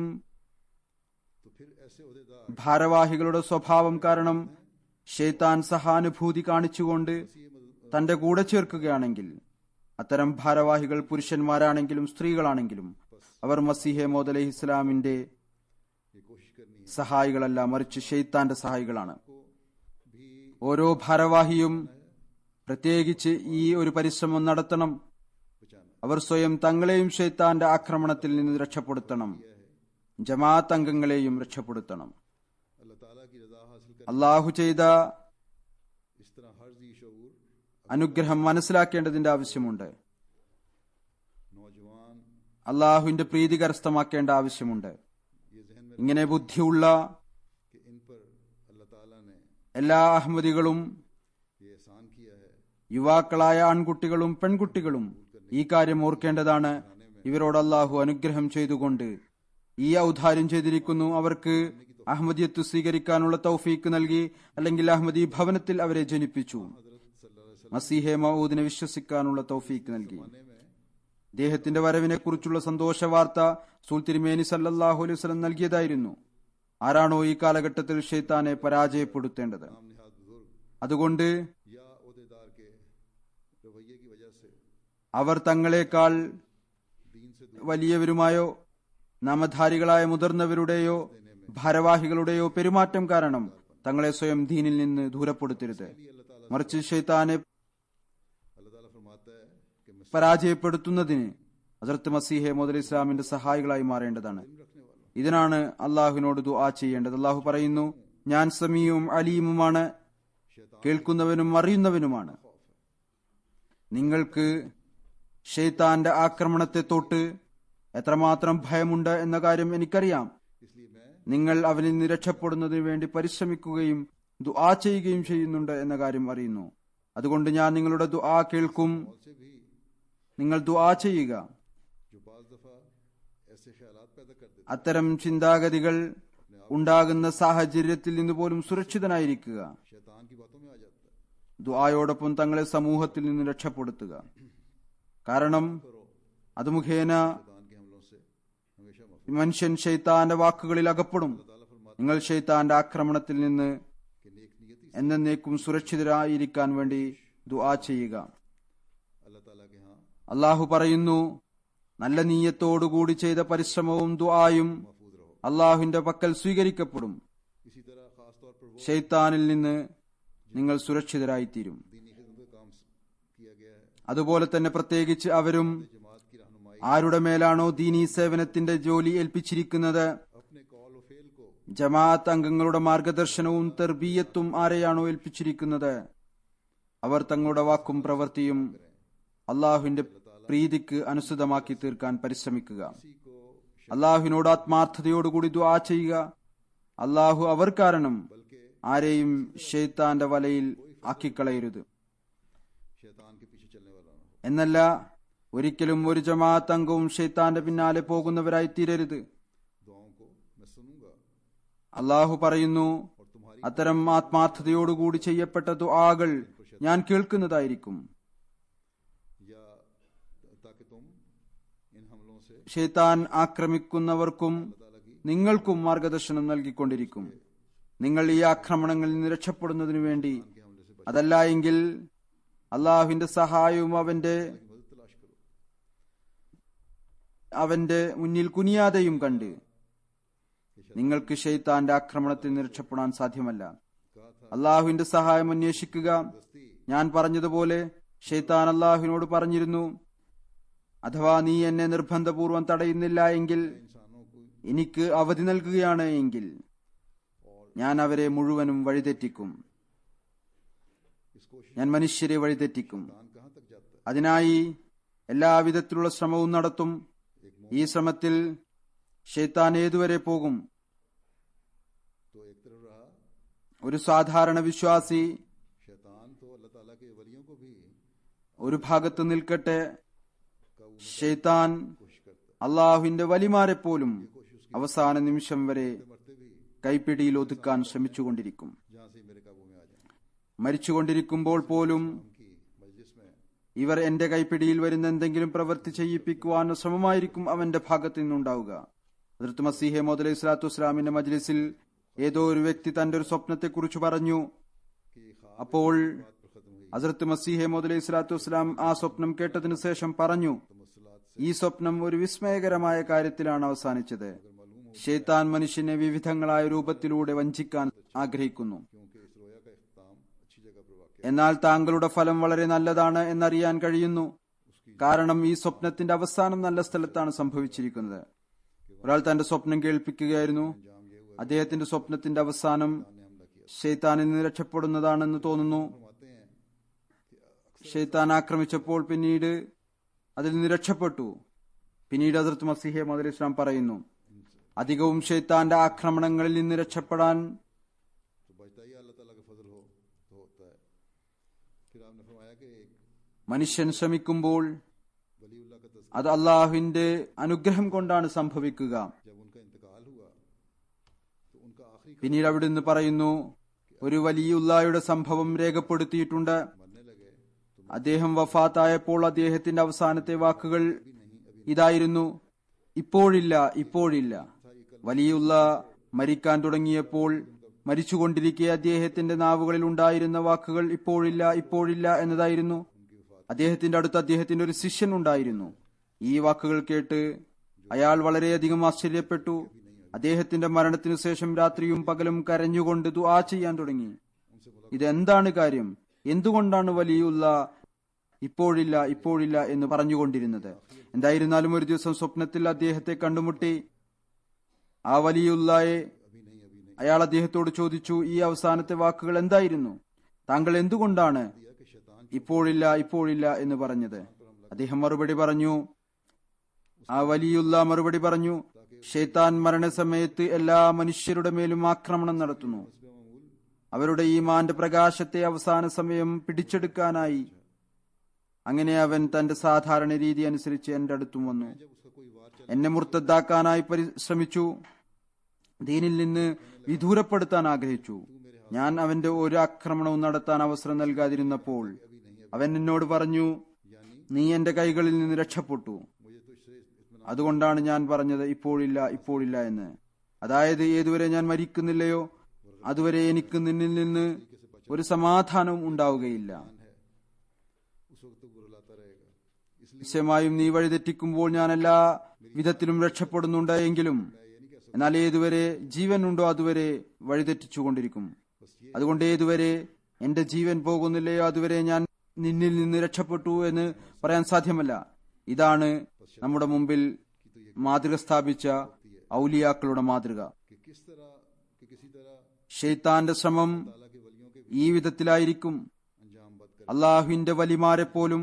तो फिर ऐसे ओहदेदार ഭാരവാഹികളുടെ സ്വഭാവം കാരണം ഷെയ്ത്താൻ സഹാനുഭൂതി കാണിച്ചുകൊണ്ട് തന്റെ കൂടെ ചേർക്കുകയാണെങ്കിൽ അത്തരം ഭാരവാഹികൾ പുരുഷന്മാരാണെങ്കിലും സ്ത്രീകളാണെങ്കിലും അവർ മസീഹെ മൗഊദ് അലൈഹി ഇസ്ലാമിന്റെ ये कोशिश करनी है സഹായികളല്ല, മറിച്ച് ഷെയ്ത്താന്റെ സഹായികളാണ്. भी ഓരോ ഭാരവാഹിയും പ്രത്യേകിച്ച് ഈ ഒരു പരിശ്രമം നടത്തണം. बचाना അവർ സ്വയം തങ്ങളെയും ഷെയ്ത്താന്റെ ആക്രമണത്തിൽ നിന്ന് രക്ഷപ്പെടുത്തണം, ജമാഅത്ത് അംഗങ്ങളെയും രക്ഷപ്പെടുത്തണം. अल्लाह ताला की रजा हासिल कर അള്ളാഹു ചെയ്ത इस तरह हर जी शऊर അനുഗ്രഹം മനസ്സിലാക്കേണ്ടതിന്റെ ആവശ്യമുണ്ട്. नौजवान അള്ളാഹുവിന്റെ പ്രീതി കരസ്ഥമാക്കേണ്ട ആവശ്യമുണ്ട്. ये जहन में ഇങ്ങനെ ബുദ്ധിയുള്ള कि इन पर अल्लाह ताला ने എല്ലാ അഹമ്മദികളും ये एहसान किया है യുവാക്കളായ ആൺകുട്ടികളും പെൺകുട്ടികളും ഈ കാര്യം ഓർക്കേണ്ടതാണ്. ഇവരോട് അള്ളാഹു അനുഗ്രഹം ചെയ്തുകൊണ്ട് ഈ ഔദാര്യം ചെയ്തിരിക്കുന്നു. അവർക്ക് അഹമ്മദിയത്ത് സ്വീകരിക്കാനുള്ള തൗഫീക്ക് നൽകി, അല്ലെങ്കിൽ അഹമ്മദി ഭവനത്തിൽ അവരെ ജനിപ്പിച്ചു. മസീഹെ മഊദിനെ വിശ്വസിക്കാനുള്ള തൗഫീക്ക് നൽകി. അദ്ദേഹത്തിന്റെ വരവിനെ കുറിച്ചുള്ള സന്തോഷ വാർത്ത റസൂൽ തിരുമേനി സല്ലല്ലാഹു അലൈഹി വസല്ലം നൽകിയതായിരുന്നു. ആരാണോ ഈ കാലഘട്ടത്തിൽ ഷെയ്ത്താനെ പരാജയപ്പെടുത്തേണ്ടത്, नाम निहाद बुजुर्ग അതുകൊണ്ട് या ओहदेदार के रवैये की वजह से അവർ തങ്ങളെക്കാൾ दीन से വലിയവരുമായോ നാമധാരികളായ മുതിർന്നവരുടെയോ ഭാരവാഹികളുടെയോ പെരുമാറ്റം കാരണം തങ്ങളെ സ്വയം ദീനിൽ നിന്ന് ദൂരപ്പെടുത്തരുത്. മറിച്ച് ഷെയ്ത്താനെ अल्लाह ताला फरमाता है कि मैं പരാജയപ്പെടുത്തുന്നതിന് ഹസ്രത്ത് മസീഹെ മൗഊദ് അലൈഹി ഇസ്ലാമിന്റെ സഹായികളായി മാറേണ്ടതാണ്. ഇതിനാണ് അള്ളാഹുവിനോട് ദുആ ചെയ്യേണ്ടത്. അള്ളാഹു പറയുന്നു, ഞാൻ സമീഉം അലീമുമാണ്, കേൾക്കുന്നവനും അറിയുന്നവനുമാണ്. നിങ്ങൾക്ക് ഷെയ്ത്താന്റെ ആക്രമണത്തെ തൊട്ട് എത്രമാത്രം ഭയമുണ്ട് എന്ന കാര്യം എനിക്കറിയാം. इसलिए मैं നിങ്ങൾ അവനിൽ നിന്ന് രക്ഷപ്പെടുന്നതിന് വേണ്ടി പരിശ്രമിക്കുകയും ദുആ ചെയ്യുകയും ചെയ്യുന്നുണ്ട് എന്ന കാര്യം അറിയുന്നു. അതുകൊണ്ട് ഞാൻ നിങ്ങളുടെ ദുആ കേൾക്കും. से भी നിങ്ങൾ ദുആ ചെയ്യുക. जो बाज दफा ऐसे ख्यालात पैदा कर देते അത്തരം ചിന്താഗതികൾ ഉണ്ടാകുന്ന സാഹചര്യത്തിൽ നിന്ന് പോലും സുരക്ഷിതനായിരിക്കുക. शैतान की बातों में आ जाता है ദുആയോടൊപ്പം തങ്ങളെ സമൂഹത്തിൽ നിന്ന് രക്ഷപ്പെടുത്തുക. കാരണം അത് മുഖേന शैतान के हमलों से हमेशा महफूज മനുഷ്യൻ ഷെയ്ത്താന്റെ വാക്കുകളിൽ അകപ്പെടും. നിങ്ങൾ ഷെയ്ത്താന്റെ ആക്രമണത്തിൽ നിന്ന് के नेक नियति എന്നേക്കും സുരക്ഷിതരായിരിക്കാൻ വേണ്ടി ദുആ ചെയ്യുക. अल्लाह ताला के यहाँ അള്ളാഹു പറയുന്നു, നല്ല നീയത്തോടുകൂടി ചെയ്ത പരിശ്രമവും ദുആയും महफूज रहो। അള്ളാഹുവിന്റെ പക്കൽ സ്വീകരിക്കപ്പെടും. इसी तरह खास तौर पर वो ഷെയ്ത്താനിൽ നിന്ന് നിങ്ങൾ സുരക്ഷിതരായിത്തീരും. दीनी खिदमत का काम किया गया है, അതുപോലെ തന്നെ പ്രത്യേകിച്ച് അവരും जमात की रहनुमाई ആരുടെ മേലാണോ ദീനീ സേവനത്തിന്റെ ജോലി ഏൽപ്പിച്ചിരിക്കുന്നത്, अपने कॉल और फेल को ജമാഅത്ത് അംഗങ്ങളുടെ മാർഗദർശനവും തർബീയത്തും ആരെയാണോ ഏൽപ്പിച്ചിരിക്കുന്നത്, അവർ തങ്ങളുടെ വാക്കും പ്രവൃത്തിയും അള്ളാഹുവിന്റെ പ്രീതിക്ക് അനുസൃതമാക്കി തീർക്കാൻ പരിശ്രമിക്കുക. किसी को അള്ളാഹുവിനോട് ആത്മാർത്ഥതയോടുകൂടി ദുആ ചെയ്യുക. അള്ളാഹു അവർ കാരണം ആരെയും ഷെയ്ത്താന്റെ വലയിൽ ആക്കിക്കളയരുത്. എന്നല്ല, ഒരിക്കലും ഒരു ജമാഅത്ത് അംഗവും ഷെയ്ത്താന്റെ പിന്നാലെ പോകുന്നവരായി തീരരുത്. അള്ളാഹു പറയുന്നു, അത്തരം ആത്മാർത്ഥതയോടുകൂടി ചെയ്യപ്പെട്ട ദുആകൾ ഞാൻ കേൾക്കുന്നതായിരിക്കും. ഷെയ്ത്താൻ ആക്രമിക്കുന്നവർക്കും നിങ്ങൾക്കും മാർഗദർശനം നൽകിക്കൊണ്ടിരിക്കും. നിങ്ങൾ ഈ ആക്രമണങ്ങളിൽ നിന്ന് രക്ഷപ്പെടുന്നതിനു വേണ്ടി, അതല്ല എങ്കിൽ അള്ളാഹുവിന്റെ സഹായവും അവന്റെ അവന്റെ മുന്നിൽ കുനിയാതെയും കണ്ട് നിങ്ങൾക്ക് ഷെയ്ത്താന്റെ ആക്രമണത്തിൽ നിന്ന് രക്ഷപ്പെടാൻ സാധ്യമല്ല. അള്ളാഹുവിന്റെ സഹായം അന്വേഷിക്കുക. ഞാൻ പറഞ്ഞതുപോലെ ഷെയ്ത്താൻ അള്ളാഹുവിനോട് പറഞ്ഞിരുന്നു, അഥവാ നീ എന്നെ നിർബന്ധപൂർവം തടയുന്നില്ല എങ്കിൽ, എനിക്ക് അവധി നൽകുകയാണ് എങ്കിൽ ഞാൻ അവരെ മുഴുവനും വഴിതെറ്റിക്കും. ഞാൻ മനുഷ്യരെ വഴിതെറ്റിക്കും. അതിനായി എല്ലാവിധത്തിലുള്ള ശ്രമവും നടത്തും. ഈ ശ്രമത്തിൽ ഷെയ്ത്താൻ ഏതുവരെ പോകും? ഒരു സാധാരണ വിശ്വാസി ഒരു ഭാഗത്ത് നിൽക്കട്ടെ, ഷെയ്ത്താൻ അള്ളാഹുവിന്റെ വലിമാരെ പോലും അവസാന നിമിഷം വരെ കൈപ്പിടിയിൽ ഒതുക്കാൻ ശ്രമിച്ചുകൊണ്ടിരിക്കും. മരിച്ചുകൊണ്ടിരിക്കുമ്പോൾ പോലും ഇവർ എന്റെ കൈപ്പിടിയിൽ വരുന്ന എന്തെങ്കിലും പ്രവൃത്തി ചെയ്യിപ്പിക്കുവാനോ ശ്രമമായിരിക്കും അവന്റെ ഭാഗത്തു നിന്നുണ്ടാവുക. ഹദ്റത്ത് മസീഹ് മൗഊദ് അലൈഹി സ്വലാത്തു വസ്സലാമിന്റെ മജ്ലിസിൽ ഏതോ ഒരു വ്യക്തി തന്റെ ഒരു സ്വപ്നത്തെക്കുറിച്ച് പറഞ്ഞു. അപ്പോൾ ഹദ്റത്ത് മസീഹ് മൗഊദ് അലൈഹി സ്വലാത്തു വസ്സലാം ആ സ്വപ്നം കേട്ടതിനു ശേഷം പറഞ്ഞു, ഈ സ്വപ്നം ഒരു വിസ്മയകരമായ കാര്യത്തിലാണ് അവസാനിച്ചത്. ഷെയ്ത്താൻ മനുഷ്യനെ വിവിധങ്ങളായ രൂപത്തിലൂടെ വഞ്ചിക്കാൻ ആഗ്രഹിക്കുന്നു. എന്നാൽ താങ്കളുടെ ഫലം വളരെ നല്ലതാണ് എന്നറിയാൻ കഴിയുന്നു. കാരണം ഈ സ്വപ്നത്തിന്റെ അവസാനം നല്ല സ്ഥലത്താണ് സംഭവിച്ചിരിക്കുന്നത്. ഒരാൾ തന്റെ സ്വപ്നം കേൾപ്പിക്കുകയായിരുന്നു. അദ്ദേഹത്തിന്റെ സ്വപ്നത്തിന്റെ അവസാനം ഷെയ്ത്താനിൽ നിന്ന് രക്ഷപ്പെടുന്നതാണെന്ന് തോന്നുന്നു. ഷെയ്ത്താൻ ആക്രമിച്ചപ്പോൾ പിന്നീട് അതിൽ നിന്ന് രക്ഷപ്പെട്ടു. പിന്നീട് ഹദ്റത്ത് മസീഹ് മൗഊദ് അലൈഹി സ്വലാം പറയുന്നു, അധികവും ഷെയ്ത്താന്റെ ആക്രമണങ്ങളിൽ നിന്ന് രക്ഷപ്പെടാൻ മനുഷ്യൻ ശ്രമിക്കുമ്പോൾ അത് അള്ളാഹുവിന്റെ അനുഗ്രഹം കൊണ്ടാണ് സംഭവിക്കുക. പിന്നീട് അവിടുന്ന് പറയുന്നു, ഒരു വലിയുള്ളായുടെ സംഭവം രേഖപ്പെടുത്തിയിട്ടുണ്ട്. അദ്ദേഹം വഫാത്തായപ്പോൾ അദ്ദേഹത്തിന്റെ അവസാനത്തെ വാക്കുകൾ ഇതായിരുന്നു, ഇപ്പോഴില്ല, ഇപ്പോഴില്ല. വലിയുള്ള മരിക്കാൻ തുടങ്ങിയപ്പോൾ മരിച്ചുകൊണ്ടിരിക്കെ അദ്ദേഹത്തിന്റെ നാവുകളിൽ ഉണ്ടായിരുന്ന വാക്കുകൾ ഇപ്പോഴില്ല, ഇപ്പോഴില്ല എന്നതായിരുന്നു. അദ്ദേഹത്തിന്റെ അടുത്ത് അദ്ദേഹത്തിന്റെ ഒരു ശിഷ്യൻ ഉണ്ടായിരുന്നു. ഈ വാക്കുകൾ കേട്ട് അയാൾ വളരെയധികം ആശ്ചര്യപ്പെട്ടു. അദ്ദേഹത്തിന്റെ മരണത്തിനു ശേഷം രാത്രിയും പകലും കരഞ്ഞുകൊണ്ട് ദുആ ചെയ്യാൻ തുടങ്ങി. ഇതെന്താണ് കാര്യം? എന്തുകൊണ്ടാണ് വലിയുള്ള ഇപ്പോഴില്ല, ഇപ്പോഴില്ല എന്ന് പറഞ്ഞുകൊണ്ടിരുന്നത്? എന്തായിരുന്നാലും ഒരു ദിവസം സ്വപ്നത്തിൽ അദ്ദേഹത്തെ കണ്ടുമുട്ടി. ആ വലിയുള്ളയെ അയാൾ അദ്ദേഹത്തോട് ചോദിച്ചു, ഈ അവസാനത്തെ വാക്കുകൾ എന്തായിരുന്നു? താങ്കൾ എന്തുകൊണ്ടാണ് ഇപ്പോഴില്ല, ഇപ്പോഴില്ല എന്ന് പറഞ്ഞത്? അദ്ദേഹം മറുപടി പറഞ്ഞു, ആ വലിയുള്ള മറുപടി പറഞ്ഞു, ഷെയ്ത്താൻ മരണസമയത്ത് എല്ലാ മനുഷ്യരുടെ മേലും ആക്രമണം നടത്തുന്നു. അവരുടെ ഈമാന്റെ പ്രകാശത്തെ അവസാന സമയം പിടിച്ചെടുക്കാനായി. അങ്ങനെ അവൻ തന്റെ സാധാരണ രീതി അനുസരിച്ച് എന്റെ അടുത്തും വന്നു. എന്നെ മുർത്തദ്ദാക്കാനായി പരിശ്രമിച്ചു. ദീനിൽ നിന്ന് വിദൂരപ്പെടുത്താൻ ആഗ്രഹിച്ചു. ഞാൻ അവന്റെ ഒരു ആക്രമണവും നടത്താൻ അവസരം നൽകാതിരുന്നപ്പോൾ അവൻ എന്നോട് പറഞ്ഞു, നീ എന്റെ കൈകളിൽ നിന്ന് രക്ഷപ്പെട്ടു. അതുകൊണ്ടാണ് ഞാൻ പറഞ്ഞത് ഇപ്പോഴില്ല, ഇപ്പോഴില്ല എന്ന്. അതായത് ഏതുവരെ ഞാൻ മരിക്കുന്നില്ലയോ അതുവരെ എനിക്ക് നിന്നിൽ നിന്ന് ഒരു സമാധാനവും ഉണ്ടാവുകയില്ല. നിശ്ചയമായും നീ വഴിതെറ്റിക്കുമ്പോൾ ഞാൻ എല്ലാ വിധത്തിലും രക്ഷപ്പെടുന്നുണ്ട് എങ്കിലും, എന്നാൽ ഏതുവരെ ജീവനുണ്ടോ അതുവരെ വഴിതെറ്റിച്ചുകൊണ്ടിരിക്കും. അതുകൊണ്ട് ഏതുവരെ എന്റെ ജീവൻ പോകുന്നില്ലയോ അതുവരെ ഞാൻ നിന്നിൽ നിന്ന് രക്ഷപ്പെട്ടു എന്ന് പറയാൻ സാധ്യമല്ല. ഇതാണ് നമ്മുടെ മുമ്പിൽ മാതൃക സ്ഥാപിച്ച ഔലിയാക്കളുടെ മാതൃക. ഷെയ്ത്താന്റെ ശ്രമം ഈ വിധത്തിലായിരിക്കും. അള്ളാഹുവിന്റെ വലിമാരെ പോലും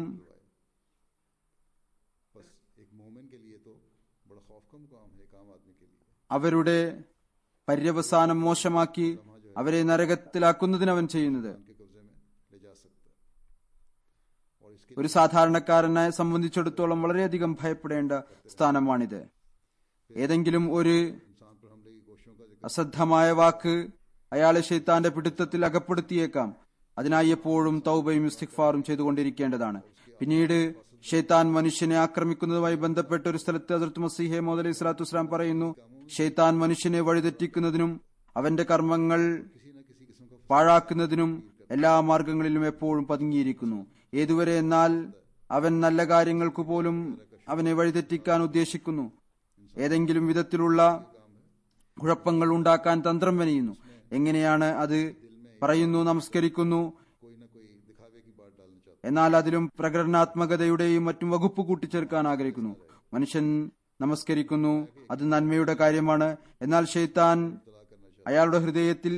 അവരുടെ പര്യവസാനം മോശമാക്കി അവരെ നരകത്തിലാക്കുന്നതിന് അവൻ ചെയ്യുന്നത്. ഒരു സാധാരണക്കാരനെ സംബന്ധിച്ചിടത്തോളം വളരെയധികം ഭയപ്പെടേണ്ട സ്ഥാനമാണിത്. ഏതെങ്കിലും ഒരു അശ്രദ്ധമായ വാക്ക് അയാളെ ശൈത്താന്റെ പിടുത്തത്തിൽ അകപ്പെടുത്തിയേക്കാം. അതിനായി എപ്പോഴും തൗബയും ഇസ്തിഗ്ഫാറും ചെയ്തുകൊണ്ടിരിക്കേണ്ടതാണ്. പിന്നീട് ഷെയ്ത്താൻ മനുഷ്യനെ ആക്രമിക്കുന്നതുമായി ബന്ധപ്പെട്ട ഒരു സ്ഥലത്ത് ഹദ്റത്ത് മസീഹ് മൗഊദ് അലൈഹി സ്വലാത്തു വസ്സലാം പറയുന്നു, ഷെയ്ത്താൻ മനുഷ്യനെ വഴിതെറ്റിക്കുന്നതിനും അവന്റെ കർമ്മങ്ങൾ പാഴാക്കുന്നതിനും എല്ലാ മാർഗങ്ങളിലും എപ്പോഴും പതുങ്ങിയിരിക്കുന്നു. ഏതുവരെ എന്നാൽ അവൻ നല്ല കാര്യങ്ങൾക്ക് പോലും അവനെ വഴിതെറ്റിക്കാൻ ഉദ്ദേശിക്കുന്നു. ഏതെങ്കിലും വിധത്തിലുള്ള കുഴപ്പങ്ങൾ ഉണ്ടാക്കാൻ തന്ത്രം മെനയുന്നു. എങ്ങനെയാണ് അത്? പറയുന്നു, നമസ്കരിക്കുന്നു, എന്നാൽ അതിലും പ്രകടനാത്മകതയുടെയും മറ്റും വകുപ്പ് കൂട്ടിച്ചേർക്കാൻ ആഗ്രഹിക്കുന്നു. മനുഷ്യൻ നമസ്കരിക്കുന്നു, അത് നന്മയുടെ കാര്യമാണ്. എന്നാൽ ഷെയ്ത്താൻ അയാളുടെ ഹൃദയത്തിൽ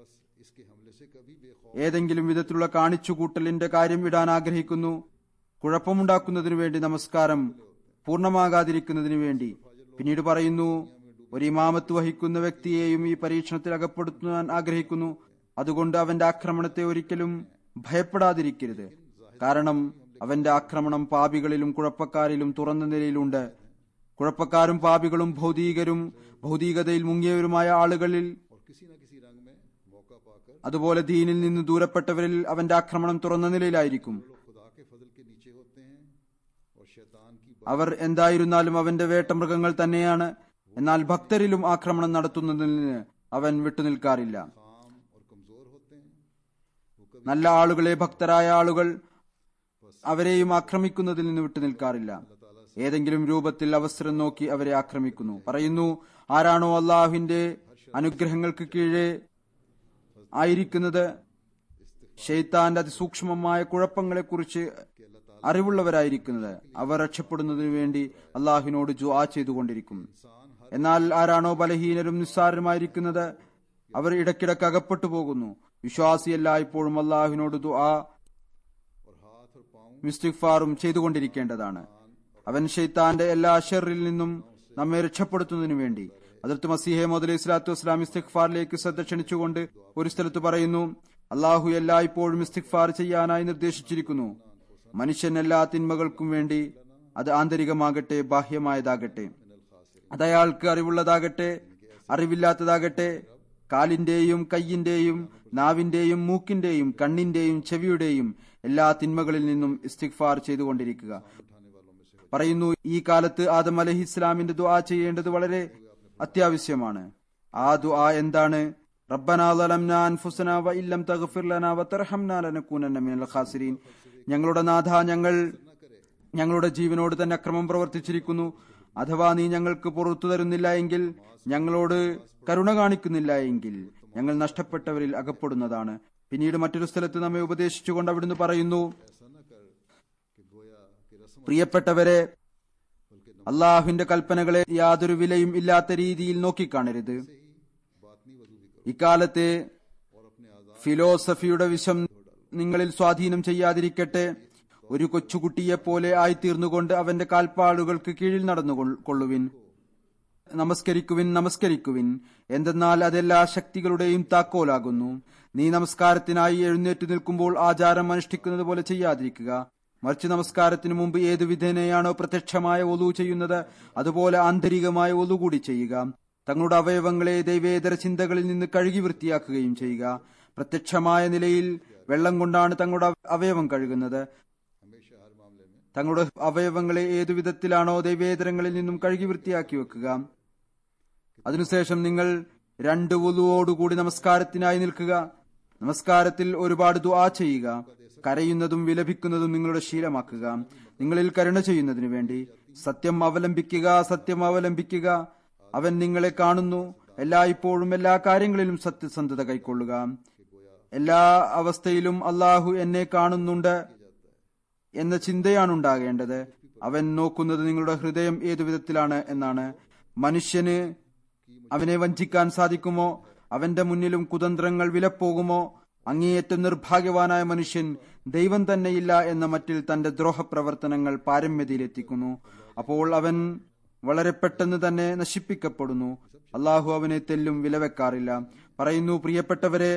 ഏതെങ്കിലും വിധത്തിലുള്ള കാണിച്ചുകൂട്ടലിന്റെ കാര്യം ഇടാൻ ആഗ്രഹിക്കുന്നു. കുഴപ്പമുണ്ടാക്കുന്നതിനു വേണ്ടി, നമസ്കാരം പൂർണ്ണമാകാതിരിക്കുന്നതിനു വേണ്ടി. പിന്നീട് പറയുന്നു, ഒരു ഇമാമത്ത് വഹിക്കുന്ന വ്യക്തിയെയും ഈ പരീക്ഷണത്തിൽ അകപ്പെടുത്താൻ ആഗ്രഹിക്കുന്നു. അതുകൊണ്ട് അവന്റെ ആക്രമണത്തെ ഒരിക്കലും ഭയപ്പെടാതിരിക്കരുത്. കാരണം അവന്റെ ആക്രമണം പാപികളിലും കുഴപ്പക്കാരിലും തുറന്ന നിലയിലുണ്ട്. കുഴപ്പക്കാരും പാപികളും ഭൗതികരും ഭൗതികതയിൽ മുങ്ങിയവരുമായ ആളുകളിൽ, അതുപോലെ ദീനിൽ നിന്ന് ദൂരപ്പെട്ടവരിൽ അവന്റെ ആക്രമണം തുറന്ന നിലയിലായിരിക്കും. അവർ എന്തായിരുന്നാലും അവന്റെ വേട്ടമൃഗങ്ങൾ തന്നെയാണ്. എന്നാൽ ഭക്തരിലും ആക്രമണം നടത്തുന്നതിന് അവൻ വിട്ടുനിൽക്കാറില്ല. നല്ല ആളുകളെ ഭക്തരായ ആളുകൾ അവരെയും ആക്രമിക്കുന്നതിൽ നിന്ന് വിട്ടുനിൽക്കാറില്ല. ഏതെങ്കിലും രൂപത്തിൽ അവസരം നോക്കി അവരെ ആക്രമിക്കുന്നു. പറയുന്നു, ആരാണോ അള്ളാഹുവിന്റെ അനുഗ്രഹങ്ങൾക്ക് കീഴെ ആയിരിക്കുന്നത്, ഷെയ്ത്താന്റെ അതിസൂക്ഷ്മമായ കുഴപ്പങ്ങളെക്കുറിച്ച് അറിവുള്ളവരായിരിക്കുന്നത്, അവർ രക്ഷപ്പെടുന്നതിനു വേണ്ടി അള്ളാഹുവിനോട് ദുആ ചെയ്തുകൊണ്ടിരിക്കും. എന്നാൽ ആരാണോ ബലഹീനരും നിസ്സാരരുമായിരിക്കുന്നത്, അവർ ഇടയ്ക്കിടയ്ക്ക് അകപ്പെട്ടു പോകുന്നു. വിശ്വാസി എല്ലായ്പ്പോഴും അള്ളാഹുവിനോട് ദുആ ഇസ്തിഗ്ഫാറും ചെയ്തുകൊണ്ടിരിക്കേണ്ടതാണ്. അവൻ ഷെയ്ത്താന്റെ എല്ലാ ഷർറിൽ നിന്നും നമ്മെ രക്ഷപ്പെടുത്തുന്നതിനു വേണ്ടി ഹദ്റത്ത് മസീഹ് മൗഊദ് അലൈഹി സ്വലാത്തു വസ്സലാം ഇസ്തിഗ്ഫാറിലേക്ക് ശ്രദ്ധ ക്ഷണിച്ചുകൊണ്ട് ഒരു സ്ഥലത്ത് പറയുന്നു, അള്ളാഹു എല്ലായ്പ്പോഴും ഇസ്തിഗ്ഫാർ ചെയ്യാനായി നിർദ്ദേശിച്ചിരിക്കുന്നു. മനുഷ്യൻ എല്ലാ തിന്മകൾക്കും വേണ്ടി, അത് ആന്തരികമാകട്ടെ ബാഹ്യമായതാകട്ടെ, അതയാൾക്ക് അറിവുള്ളതാകട്ടെ അറിവില്ലാത്തതാകട്ടെ, കാലിന്റെയും കയ്യിന്റെയും നാവിന്റെയും മൂക്കിന്റെയും കണ്ണിന്റെയും ചെവിയുടെയും എല്ലാ തിന്മകളിൽ നിന്നും ഇസ്തിഗ്ഫാർ ചെയ്തുകൊണ്ടിരിക്കുക. പറയുന്നു, ഈ കാലത്ത് ആദം അലൈഹിസ്സലാമിന്റെ ദുആ ചെയ്യേണ്ടത് വളരെ അത്യാവശ്യമാണ്. ആ ദുആ എന്താണ്? റബ്ബനാ ളലംനാ അൻഫുസനാ വഇല്ലം തഗ്ഫിർ ലനാ വതർഹംനാ ലനകൂനന്ന മിനൽ ഖാസിരീൻ. ഞങ്ങളുടെ നാഥ, ഞങ്ങൾ ഞങ്ങളുടെ ജീവനോട് തന്നെ അക്രമം പ്രവർത്തിച്ചിരിക്കുന്നു. അഥവാ നീ ഞങ്ങൾക്ക് പുറത്തു തരുന്നില്ല എങ്കിൽ, ഞങ്ങളോട് കരുണ കാണിക്കുന്നില്ല എങ്കിൽ ഞങ്ങൾ നഷ്ടപ്പെട്ടവരിൽ അകപ്പെടുന്നതാണ്. പിന്നീട് മറ്റൊരു സ്ഥലത്ത് നമ്മെ ഉപദേശിച്ചുകൊണ്ട് അവിടുന്ന് പറയുന്നു, പ്രിയപ്പെട്ടവരെ, അള്ളാഹുവിന്റെ കൽപ്പനകളെ യാതൊരു വിലയും ഇല്ലാത്ത രീതിയിൽ നോക്കിക്കാണരുത്. ഇക്കാലത്തെ ഫിലോസഫിയുടെ വിഷം നിങ്ങളിൽ സ്വാധീനം ചെയ്യാതിരിക്കട്ടെ. ഒരു കൊച്ചുകുട്ടിയെപ്പോലെ ആയിത്തീർന്നുകൊണ്ട് അവന്റെ കാൽപ്പാടുകൾക്ക് കീഴിൽ നടന്നുകൊള്ളുവിൻ. നമസ്കരിക്കുവിൻ നമസ്കരിക്കുവിൻ എന്തെന്നാൽ അതെല്ലാ ശക്തികളുടെയും താക്കോലാകുന്നു. നീ നമസ്കാരത്തിനായി എഴുന്നേറ്റ് നിൽക്കുമ്പോൾ ആചാരം അനുഷ്ഠിക്കുന്നത് പോലെ ചെയ്യാതിരിക്കുക. മറിച്ച് നമസ്കാരത്തിനു മുമ്പ് ഏതു വിധേനയാണോ പ്രത്യക്ഷമായ ഒളു ചെയ്യുന്നത്, അതുപോലെ ആന്തരികമായ ഒളു കൂടി ചെയ്യുക. തങ്ങളുടെ അവയവങ്ങളെ ദൈവേതര ചിന്തകളിൽ നിന്ന് കഴുകി വൃത്തിയാക്കുകയും ചെയ്യുക. പ്രത്യക്ഷമായ നിലയിൽ വെള്ളം കൊണ്ടാണ് തങ്ങളുടെ അവയവം കഴുകുന്നത്. തങ്ങളുടെ അവയവങ്ങളെ ഏതു വിധത്തിലാണോ ദൈവേതരങ്ങളിൽ നിന്നും കഴുകി വൃത്തിയാക്കി വെക്കുക. അതിനുശേഷം നിങ്ങൾ രണ്ട് വുളുവോടുകൂടി നമസ്കാരത്തിനായി നിൽക്കുക. നമസ്കാരത്തിൽ ഒരുപാട് ദുആ ചെയ്യുക. കരയുന്നതും വിലപിക്കുന്നതും നിങ്ങളുടെ ശീലമാക്കുക, നിങ്ങളിൽ കരുണ ചെയ്യുന്നതിനു വേണ്ടി. സത്യം അവലംബിക്കുക, സത്യം അവലംബിക്കുക. അവൻ നിങ്ങളെ കാണുന്നു. എല്ലായ്പ്പോഴും എല്ലാ കാര്യങ്ങളിലും സത്യസന്ധത കൈക്കൊള്ളുക. എല്ലാ അവസ്ഥയിലും അള്ളാഹു എന്നെ കാണുന്നുണ്ട് എന്ന ചിന്തയാണ് ഉണ്ടാകേണ്ടത്. അവൻ നോക്കുന്നത് നിങ്ങളുടെ ഹൃദയം ഏതു വിധത്തിലാണ് എന്നാണ്. മനുഷ്യന് അവനെ വഞ്ചിക്കാൻ സാധിക്കുമോ? അവന്റെ മുന്നിലും കുതന്ത്രങ്ങൾ വിലപ്പോകുമോ? അങ്ങേയറ്റം നിർഭാഗ്യവാനായ മനുഷ്യൻ ദൈവം തന്നെയില്ല എന്ന മറ്റിൽ തന്റെ ദ്രോഹപ്രവർത്തനങ്ങൾ പാരമ്യതയിലെത്തിക്കുന്നു. അപ്പോൾ അവൻ വളരെ പെട്ടെന്ന് തന്നെ നശിപ്പിക്കപ്പെടുന്നു. അള്ളാഹു അവനെ തെല്ലും വിലവെക്കാറില്ല. പറയുന്നു, പ്രിയപ്പെട്ടവരെ,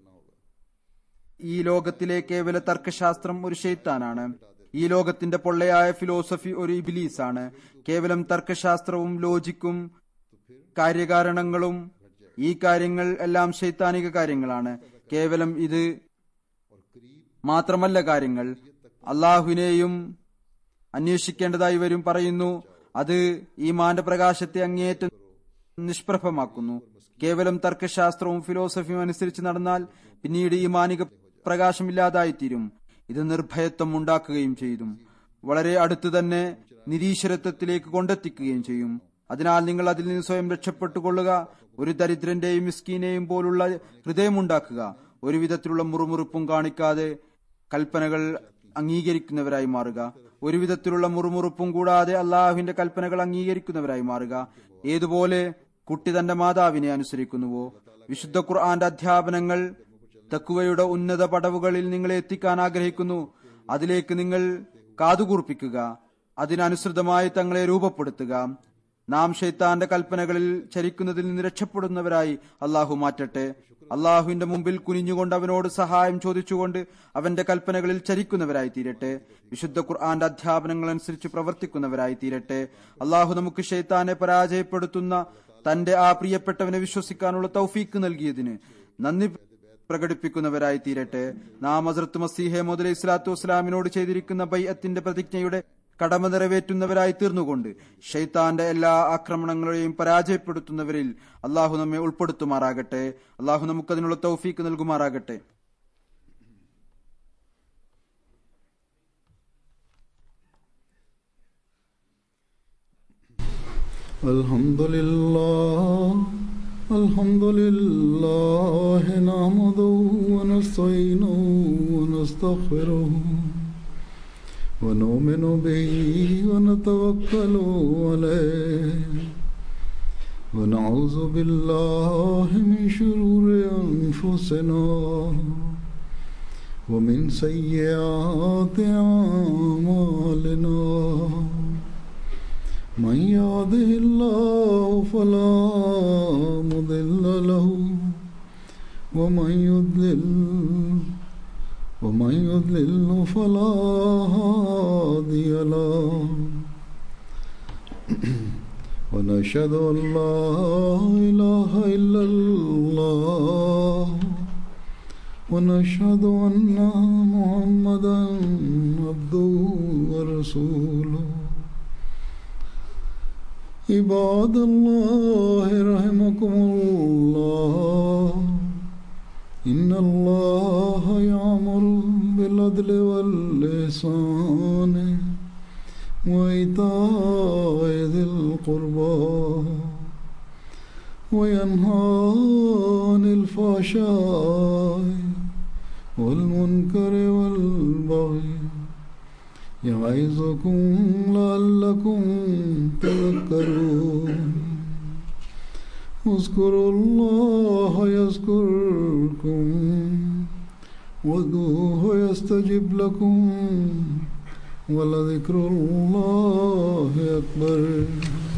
ഈ ലോകത്തിലെ കേവല തർക്കശാസ്ത്രം ഒരു ശൈത്താനാണ്. ഈ ലോകത്തിന്റെ പൊള്ളയായ ഫിലോസഫി ഒരു ഇബ്ലീസാണ്. കേവലം തർക്കശാസ്ത്രവും ലോജിക്കും കാര്യകാരണങ്ങളും ഈ കാര്യങ്ങൾ എല്ലാം ശൈത്താനിക കാര്യങ്ങളാണ്. കേവലം ഇത് മാത്രമല്ല കാര്യങ്ങൾ. അള്ളാഹുവിനെയും അന്വേഷിക്കേണ്ടതായി വരും. പറയുന്നു, അത് ഈമാന്റെ പ്രകാശത്തെ അങ്ങേയറ്റം നിഷ്പ്രഭമാക്കുന്നു. കേവലം തർക്കശാസ്ത്രവും ഫിലോസഫിയും അനുസരിച്ച് നടന്നാൽ പിന്നീട് ഈമാനിക പ്രകാശമില്ലാതായിത്തീരും. ഇത് നിർഭയത്വം ഉണ്ടാക്കുകയും ചെയ്തു വളരെ അടുത്തു തന്നെ നിരീശ്വരത്വത്തിലേക്ക് കൊണ്ടെത്തിക്കുകയും ചെയ്യും. അതിനാൽ നിങ്ങൾ അതിൽ നിന്ന് സ്വയം രക്ഷപ്പെട്ടുകൊള്ളുക. ഒരു ദരിദ്രന്റെയും മിസ്കീനെയും പോലുള്ള ഹൃദയമുണ്ടാക്കുക. ഒരു വിധത്തിലുള്ള മുറുമുറുപ്പും കാണിക്കാതെ കൽപ്പനകൾ അംഗീകരിക്കുന്നവരായി മാറുക. ഒരു വിധത്തിലുള്ള മുറുമുറുപ്പും കൂടാതെ അള്ളാഹുവിന്റെ കൽപ്പനകൾ അംഗീകരിക്കുന്നവരായി മാറുക. ഏതുപോലെ കുട്ടി തന്റെ മാതാവിനെ അനുസരിക്കുന്നുവോ. വിശുദ്ധ ഖുർആന്റെ അധ്യാപനങ്ങൾ തഖ്വയുടെ ഉന്നത പടവുകളിൽ നിങ്ങളെ എത്തിക്കാൻ ആഗ്രഹിക്കുന്നു. അതിലേക്ക് നിങ്ങൾ കാതുകൂർപ്പിക്കുക. അതിനനുസൃതമായി തങ്ങളെ രൂപപ്പെടുത്തുക. നാം ശൈത്താന്റെ കൽപ്പനകളിൽ ചരിക്കുന്നതിൽ നിന്ന് രക്ഷപ്പെടുന്നവരായി അള്ളാഹു മാറ്റട്ടെ. അള്ളാഹുവിന്റെ മുമ്പിൽ കുനിഞ്ഞുകൊണ്ട് അവനോട് സഹായം ചോദിച്ചുകൊണ്ട് അവന്റെ കൽപ്പനകളിൽ ചരിക്കുന്നവരായി തീരട്ടെ. വിശുദ്ധ ഖുർആന്റെ അധ്യാപനങ്ങൾ അനുസരിച്ച് പ്രവർത്തിക്കുന്നവരായി തീരട്ടെ. അള്ളാഹു നമുക്ക് ശൈത്താനെ പരാജയപ്പെടുത്തുന്ന തന്റെ ആ പ്രിയപ്പെട്ടവനെ വിശ്വസിക്കാനുള്ള തൗഫീക്ക് നൽകിയതിന് നന്ദി പ്രകടിപ്പിക്കുന്നവരായി തീരട്ടെ. നാം ഹസ്രത്ത് മസീഹ് മൗഊദ് അലൈഹി സ്വലാത്തു വസ്സലാമിനോട് ചെയ്തിരിക്കുന്ന ബൈഅത്തിന്റെ പ്രതിജ്ഞയുടെ കടമ നിറവേറ്റുന്നവരായി തീർന്നുകൊണ്ട് ഷൈത്താന്റെ എല്ലാ ആക്രമണങ്ങളെയും പരാജയപ്പെടുത്തുന്നവരിൽ അള്ളാഹു നമ്മെ ഉൾപ്പെടുത്തുമാറാകട്ടെ. അള്ളാഹു നമുക്കതിനുള്ള തൗഫീക്ക് നൽകുമാറാകട്ടെ. അൽഹംദുലില്ലാഹ് അൽഹംദുലില്ലാഹി നഹ്മദുഹു വനസ്തഈനുഹു വനസ്തഗ്ഫിറുഹു ونؤمن به ونتوكل عليه ونعوذ بالله من شرور أنفسنا ومن سيئات أعمالنا من يهده الله فلا مضل له ومن يضلل ومن يضلل فلا هادي له ونشهد أن لا إله إلا الله ونشهد أن محمدا عبده ورسوله عباد الله رحمكم الله إن الله يأمر بالعدل والإحسان وإيتاء ذي القربى وينهى عن الفحشاء والمنكر والبغي يعظكم لعلكم تذكرون اذكروا الله يذكركم وادعوه يستجب لكم ولذكر الله أكبر.